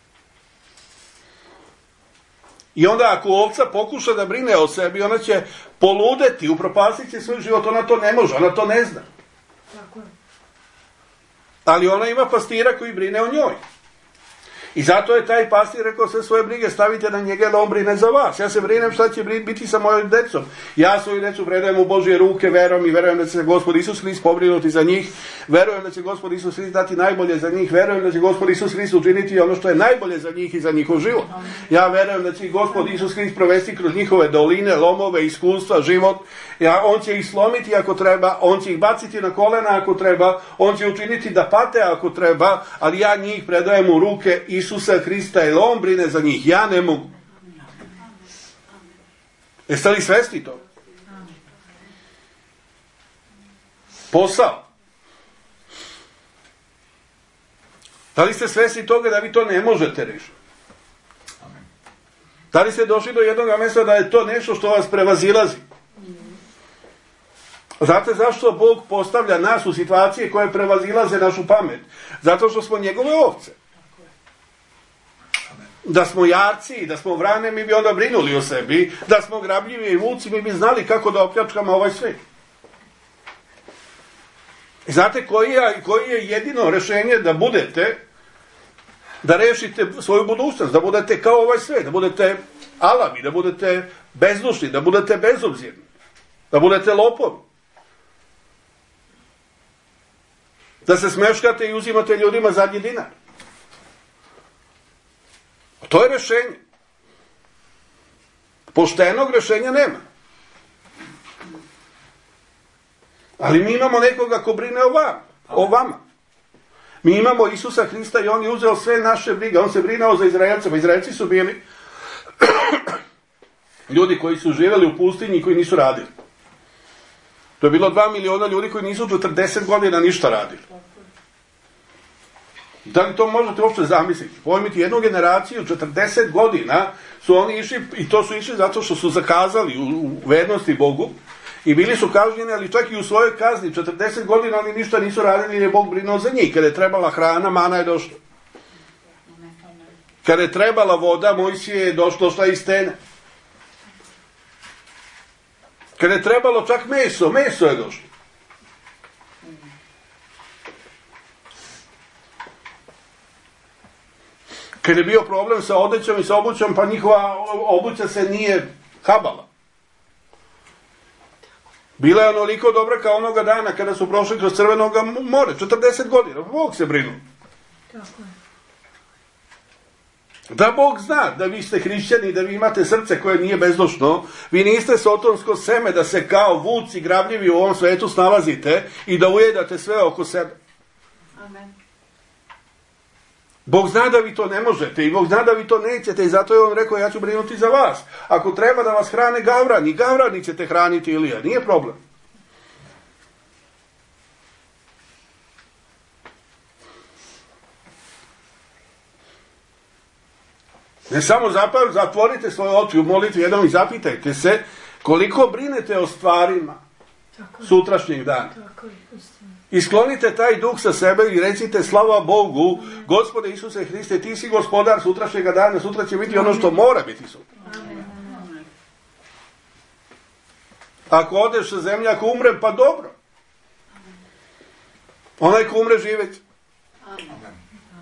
I onda ako ovca pokuša da brine o sebi, ona će poludeti, upropastit će svoj život. Ona to ne može, ona to ne zna. Tako je. Ali ona ima pastira koji brine o njoj. I zato je taj pastir rekao, sve svoje brige stavite na njega, da on brine za vas. Ja se brinem šta će biti sa mojom decom. Ja svoju decu predajem u Božje ruke, verujem i verujem da će Gospod Isus Hrist pobrinuti za njih. Verujem da će Gospod Isus Hrist dati najbolje za njih. Verujem da će Gospod Isus Hrist učiniti ono što je najbolje za njih i za njihov život. Ja verujem da će Gospod Isus Hrist provesti kroz njihove doline, lomove, iskustva, život. Ja, on će ih slomiti ako treba, on će ih baciti na kolena ako treba, on će učiniti da pate ako treba, ali ja njih predajem u ruke Isusa Hrista, jer on brine za njih. Ja ne mogu. Jeste li svesni to? Posao. Da li ste svesni toga da vi to ne možete rešiti? Da li ste došli do jednog mjesta da je to nešto što vas prevazilazi? Znate zašto Bog postavlja nas u situacije koje prevazilaze našu pamet? Zato što smo njegove ovce. Da smo jarci, da smo vrane, mi bi onda brinuli o sebi. Da smo grabljivi i vuci, mi bi znali kako da opljačkamo ovaj svijet. Znate koji je, koji je jedino rješenje da budete, da rešite svoju budućnost, da budete kao ovaj svijet, da budete alavi, da budete bezdušni, da budete bezobzirni, da budete lopovi. Da se smeškate i uzimate ljudima zadnji dinar. To je rješenje. Poštenog rješenja nema. Ali mi imamo nekoga ko brine o vama. O vama. Mi imamo Isusa Hrista i on je uzeo sve naše brige. On se brinao za Izraelcima. Izraelci su bili ljudi koji su živjeli u pustinji i koji nisu radili. To je bilo dva miliona ljudi koji nisu četrdeset godina ništa radili. Da li to možete uopšte zamisliti? Pojmiti jednu generaciju, četrdeset godina su oni išli, i to su išli zato što su zakazali u, u vernosti Bogu i bili su kažnjeni, ali čak i u svojoj kazni, četrdeset godina oni ništa nisu radili jer je Bog brinuo za njih. Kada je trebala hrana, mana je došla. Kada je trebala voda, Mojsije je došla, došla iz stene. Kada je trebalo čak meso, meso je došlo. Kada je bio problem sa odećom i sa obućom, pa njihova obuća se nije habala. Bila je onoliko dobra kao onoga dana kada su prošli kroz Crvenoga more, četrdeset godina, Bog se brinu. Da Bog zna da vi ste hrišćani, da vi imate srce koje nije bezdušno, vi niste sotonsko seme da se kao vuci grabljivi u ovom svetu snalazite i da ujedate sve oko sebe. Amen. Bog zna da vi to ne možete i Bog zna da vi to nećete i zato je on rekao ja ću brinuti za vas. Ako treba da vas hrane gavrani, gavrani ćete hraniti Ilija, nije problem. Ne samo zapravo zatvorite svoje oči u molitvi jednom i zapitajte se koliko brinete o stvarima sutrašnjeg dana. I sklonite taj duh sa sebe i recite slava Bogu, Gospode Isuse Hriste, ti si gospodar sutrašnjega dana, sutra će biti ono što mora biti sutra. Ako odeš sa zemlje, ako umrem, pa dobro. Onaj ko umre živeć. Amen.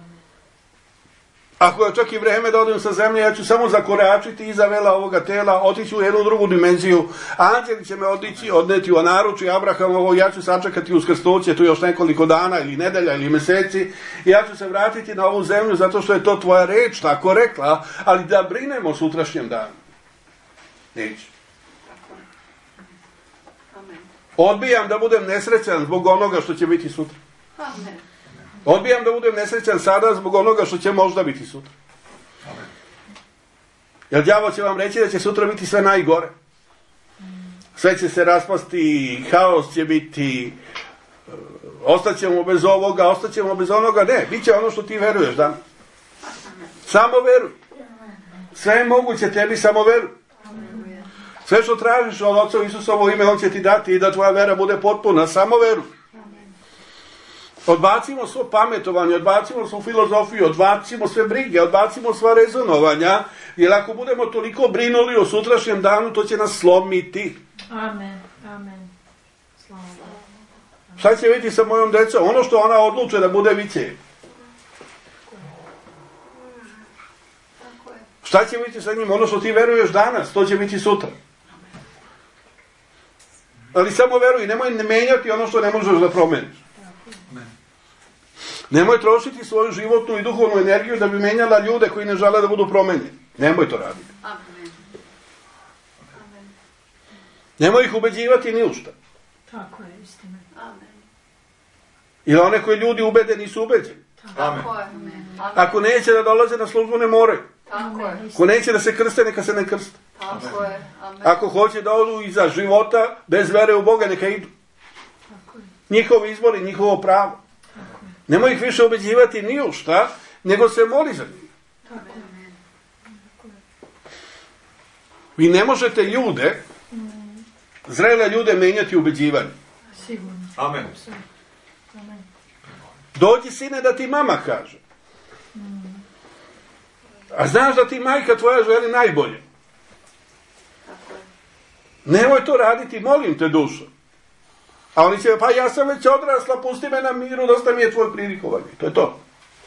Ako je čak i vreme da odem sa zemlje, ja ću samo zakoračiti iza vela ovoga tela, otići u jednu drugu dimenziju. Anđeli će me odići, odneti u naručje Abrahamovo, ja ću sačekati uskrsnuće tu još nekoliko dana ili nedelja ili meseci. I ja ću se vratiti na ovu zemlju zato što je to tvoja reč tako rekla, ali da brinemo o sutrašnjem danu. Neću. Odbijam da budem nesrećan zbog onoga što će biti sutra. Amen. Odbijam da budem nesrećan sada zbog onoga što će možda biti sutra. Amen. Jer đavo će vam reći da će sutra biti sve najgore. Sve će se raspasti, haos će biti, ostaćemo bez ovoga, ostaćemo bez onoga. Ne, bit će ono što ti veruješ danas. Samo veruj. Sve je moguće tebi, samo veruj. Sve što tražiš od Oca Isusovo ime, On će ti dati i da tvoja vera bude potpuna. Samo veruj. Odbacimo svo pametovanje, odbacimo svu filozofiju, odbacimo sve brige, odbacimo sva rezonovanja, jer ako budemo toliko brinuli o sutrašnjem danu, to će nas slomiti. Amen. Amen. Slava Bogu. Šta će biti sa mojom decom? Ono što ona odluče da bude, bit će. Šta će biti sa njim? Ono što ti veruješ danas, to će biti sutra. Ali samo veruj, nemoj menjati ono što ne možeš da promeniš. Nemoj trošiti svoju životnu i duhovnu energiju da bi menjala ljude koji ne žele da budu promenjeni. Nemoj to raditi. Amen. Nemoj ih ubeđivati ni u šta. Tako je, istina. Amen. Jer one koje ljudi ubede nisu ubeđeni. Amen. Tako je. Amen. Ako neće da dolaze na službu, ne moraju. Tako je. Ako neće da se krste, neka se ne krste. Tako je. Amen. Ako hoće da odu iza života, bez vere u Boga, neka idu. Tako je. Njihov izbor i njihovo pravo. Nemoj ih više ubeđivati ni u šta, nego se moli za njih. Tako je. Vi ne možete ljude, zrele ljude menjati ubeđivanje. Sigurno. Amen. Amen. Dođi, sine, da ti mama kaže. A znaš da ti majka tvoja želi najbolje. Tako je. Nemoj to raditi, molim te, dušo. A oni će, pa ja sam već odrasla, pusti me na miru, dosta mi je tvoj prilikovanje. To je to.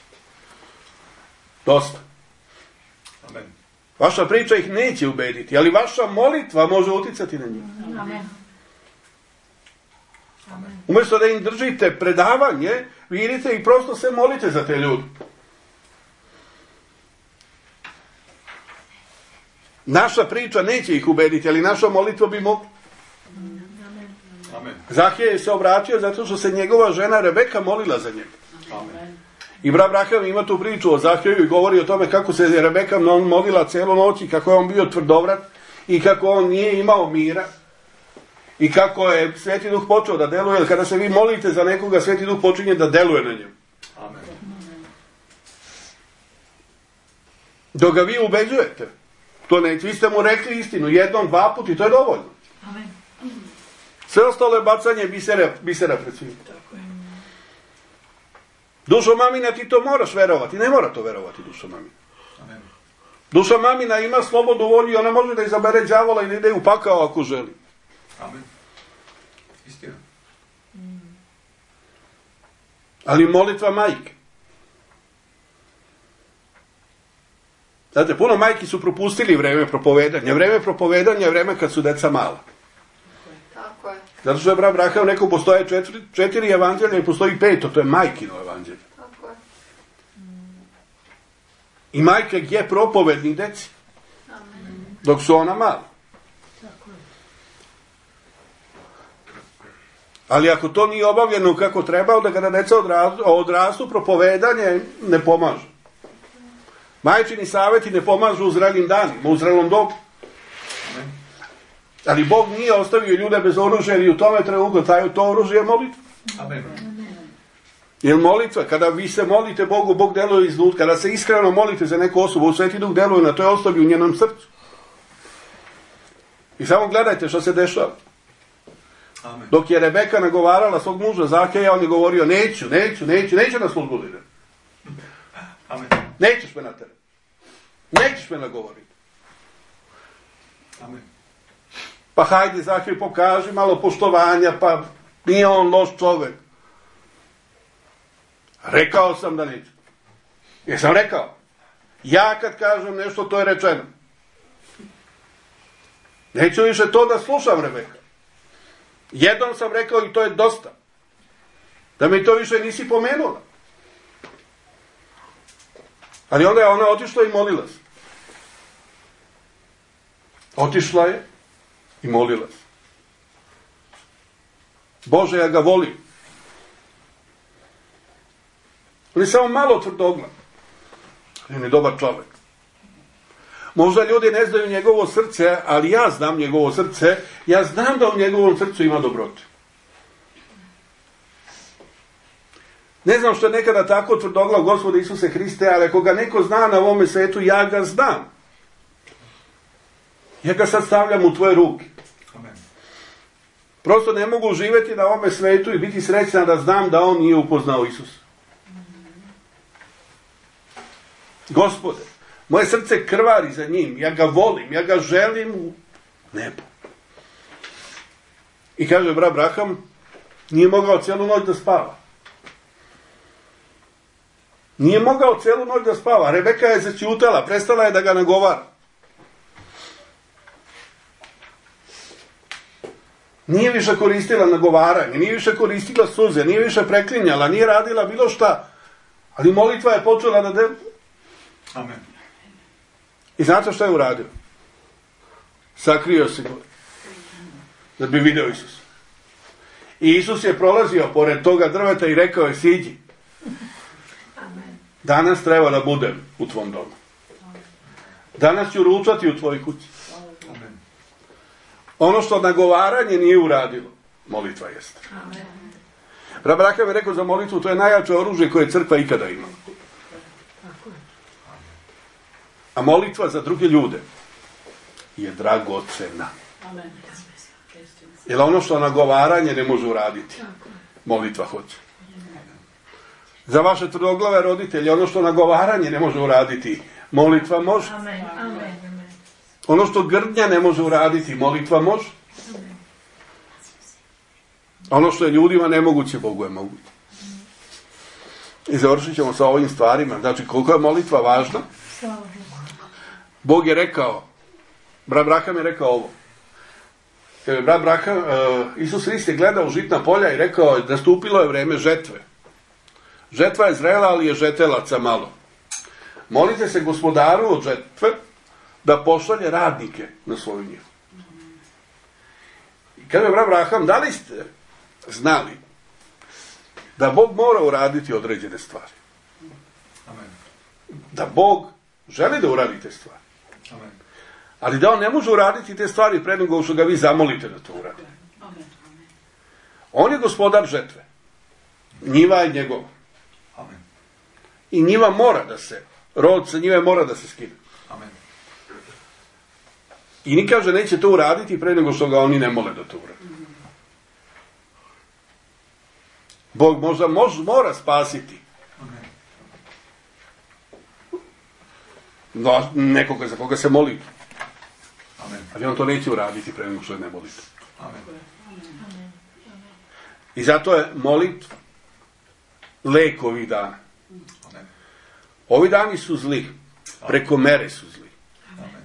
Dosta. Amen. Vaša priča ih neće ubediti, ali vaša molitva može uticati na njih. Amen. Umjesto da im držite predavanje, vi idite i prosto se molite za te ljude. Naša priča neće ih ubediti, ali naša molitva bi mogla. Amen. Zahije je se obratio zato što se njegova žena Rebeka molila za njega. Amen. I brat Abraham ima tu priču o Zahiju i govori o tome kako se Rebeka molila celu noć i kako je on bio tvrdovrat i kako on nije imao mira i kako je Sveti Duh počeo da deluje, jer kada se vi molite za nekoga, Sveti Duh počinje da deluje na njemu. Amen. Dok ga vi ubeđujete, to neće, vi ste mu rekli istinu jednom, dva put i to je dovoljno. Amen. Sve ostalo je bacanje bisera, bisera pred svim. Dušo mamina, ti to moraš verovati. Ne mora to verovati, dušo mamina. Amen. Duša mamina ima slobodnu volju i ona može da izabere đavola i da ide u pakao ako želi. Amen. Istina. Ali molitva majke. Znate, puno majki su propustili vreme propovedanja. Vreme propovedanja je vreme kad su deca mala. Tako je. Zato što je brat Abraham rekao, postoje četiri, četiri evanđelja i postoji peto, to je majkino evanđelje. Tako je. I majka je propovednik deci, Amen. dok su ona mala. Tako je. Ali ako to nije obavljeno kako treba, onda kada deca odrastu, odrastu propovedanje ne pomaže. Majčini savjeti ne pomažu u zrelim danima, u zrelom dobu. Amen. Ali Bog nije ostavio ljude bez oružja i u tome trenutku taj to oružje je molitva. Amen. Jer molitva, kada vi se molite Bogu, Bog deluje iznutra. Kada se iskreno molite za neku osobu, Sveti Duh deluje na toj osobi u njenom srcu. I samo gledajte što se dešava. Amen. Dok je Rebeka nagovarala svog muža Zaheja, on je govorio, neću, neću, neću, neću na službu da idem. Amen. Nećeš me naterati. Nećeš me nagovoriti. Amen. Pa hajde, Zahir, pokaži malo poštovanja, pa nije on loš čovjek. Rekao sam da neću. Jesam rekao? Ja kad kažem nešto, to je rečeno. Neću više to da slušam, Rebeka. Jednom sam rekao i to je dosta. Da mi to više nisi pomenula. Ali onda je ona otišla i molila se. Otišla je i molila se. Bože, ja ga volim. On je samo malo tvrdoglav. On je dobar čovjek. Možda ljudi ne znaju njegovo srce, ali ja znam njegovo srce. Ja znam da u njegovom srcu ima dobrote. Ne znam što je nekada tako tvrdoglav Gospoda Isuse Hriste, ali ako ga neko zna na ovome svijetu, ja ga znam. Ja ga sad stavljam u tvoje ruke. Amen. Prosto ne mogu živjeti na ovome svijetu i biti srećan da znam da on nije upoznao Isusa. Gospode, moje srce krvari za njim, ja ga volim, ja ga želim u nebu. I kaže brat Braham, nije mogao cijelu noć da spava. Nije mogao cijelu noć da spava. Rebeka je začutala, prestala je da ga nagovara. Nije više koristila nagovaranje, nije više koristila suze, nije više preklinjala, nije radila bilo šta. Ali molitva je počela da de... Amen. I znate što je uradio? Sakrio se gore. Da bi vidio Isus. I Isus je prolazio pored toga drveta i rekao je, siđi. Danas treba da budem u tvom domu. Danas ću ručati u tvojoj kući. Amen. Ono što nagovaranje nije uradilo, molitva jeste. Brat Braham je rekao za molitvu, to je najjače oružje koje je crkva ikada imala. A molitva za druge ljude je dragocena. Jer ono što nagovaranje ne može uraditi, molitva hoće. Za vaše tvrdoglave roditelje, ono što nagovaranje ne može uraditi, molitva može. Ono što grdnja ne može uraditi, molitva može. Ono što je ljudima nemoguće, Bogu je moguće. I završit ćemo sa ovim stvarima. Znači, koliko je molitva važna? Bog je rekao, brat Braham je rekao ovo. Brat Braham, uh, Isus Hrist je gledao u žitna polja i rekao da stupilo je vreme žetve. Žetva je zrela, ali je žetelaca malo. Molite se Gospodaru od žetve da pošalje radnike na svoju njivu. I kaže brat Braham, da li ste znali da Bog mora uraditi određene stvari? Amen. Da Bog želi da uradi te stvari. Amen. Ali da on ne može uraditi te stvari pre nego što ga vi zamolite da to uradi. On je gospodar žetve. Njiva je njegova. Amen. I njiva mora da se, rod sa njive mora da se skine. Amen. I ni kaže neće to uraditi pre nego što ga oni ne mole da to uradi. Bog možda mož, mora spasiti Amen. no, nekoga za koga se moli. Amen. Ali on to neće uraditi pre nego što ne molite. Amen. I zato je molitva lek ovih dana. Amen. Ovi dani su zli. Preko mere su zli. Amen.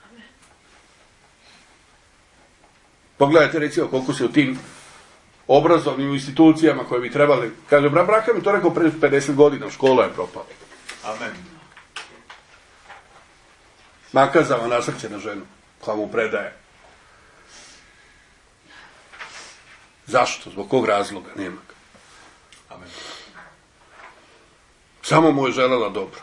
Pogledajte recimo koliko se u tim obrazovnim institucijama koje bi trebali, kaže brat Braham mi to rekao pre pedeset godina, škola je propala. Amen. Makazava nasrće na ženu, koja mu predaje. Zašto? Zbog kog razloga? Nema ga. Amen. Samo mu je želela dobro.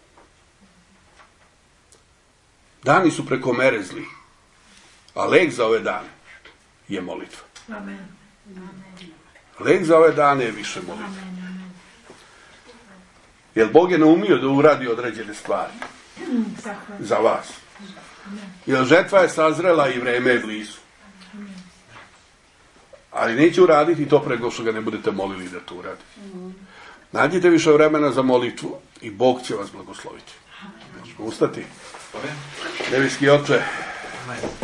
Dani su preko mere zli. A lek za ove dane je molitva. Amen. Lek za ove dane je više molitva. Jer Bog je naumio da uradi određene stvari. Za vas. Jer žetva je sazrela i vreme je blizu. Ali neće uraditi to prego što ga ne budete molili da to uradi. Nađite više vremena za molitvu i Bog će vas blagosloviti. Možemo ustati. Amen. Nebeski Oče, Amen.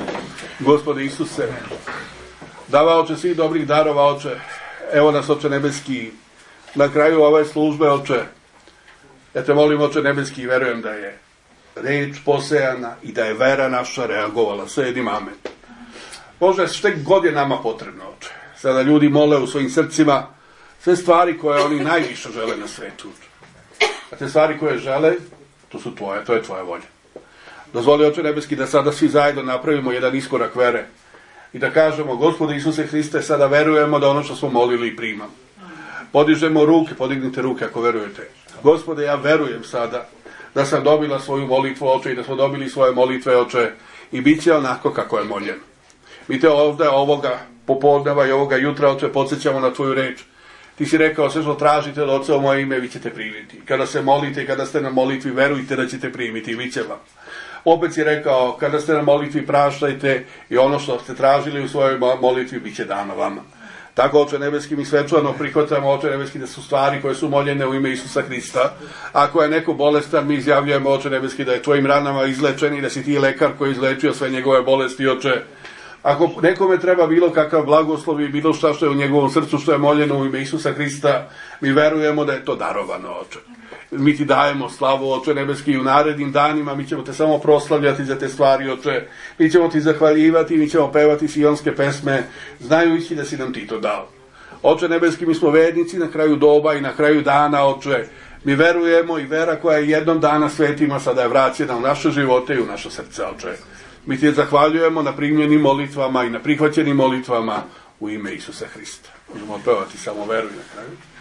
Gospode Isuse, dava Oče svih dobrih darova, Oče, evo nas, Oče nebeski, na kraju ove službe, Oče, ja te molim, Oče nebeski, i verujem da je reč posejana i da je vera naša reagovala. Sve jednim amen. Bože, što god je nama potrebno, Oče. Sada ljudi mole u svojim srcima sve stvari koje oni najviše žele na svetu. A te stvari koje žele, to su tvoje, to je tvoja volja. Dozvoli, Oče nebeski, da sada svi zajedno napravimo jedan iskorak vere i da kažemo, Gospode Isuse Hriste, sada verujemo da ono što smo molili i primamo. Podižemo ruke, podignite ruke ako verujete. Gospode, ja verujem sada da sam dobila svoju molitvu, Oče, i da smo dobili svoje molitve, Oče, i bit će onako kako je moljeno. Mi te ovdje ovoga popodneva i ovoga jutra, Oče, podsjećamo na tvoju reč. Ti si rekao, sve što tražite od Oca u moje ime, vi ćete primiti. Kada se molite i kada ste na molitvi, verujte da ćete primiti i vi će vam. Opet si rekao, kada ste na molitvi, praštajte i ono što ste tražili u svojoj molitvi, bit će dano vama. Tako, Oče nebeski, mi svečano prihvatamo, Oče nebeski, da su stvari koje su moljene u ime Isusa Hrista. Ako je neko bolestan, mi izjavljujemo, Oče nebeski, da je tvojim ranama izlečen i da si ti lekar koji je izlečio sve njegove bolesti, Oče. Ako nekome treba bilo kakav blagoslov i bilo šta što je u njegovom srcu, što je moljeno u ime Isusa Hrista, mi verujemo da je to darovano, Oče. Mi ti dajemo slavu, Oče nebeski, i u narednim danima mi ćemo te samo proslavljati za te stvari, Oče. Mi ćemo ti zahvaljivati, mi ćemo pevati sionske pesme, znajući da si nam ti to dao. Oče nebeski, mi smo vernici na kraju doba i na kraju dana, Oče. Mi verujemo i vera koja je jednom dana svetima sada je vraćena u naše živote i u naše srce, Oče. Mi ti zahvaljujemo na primljenim molitvama i na prihvaćenim molitvama u ime Isusa Hrista. Možemo pevati samo veruj na kraju.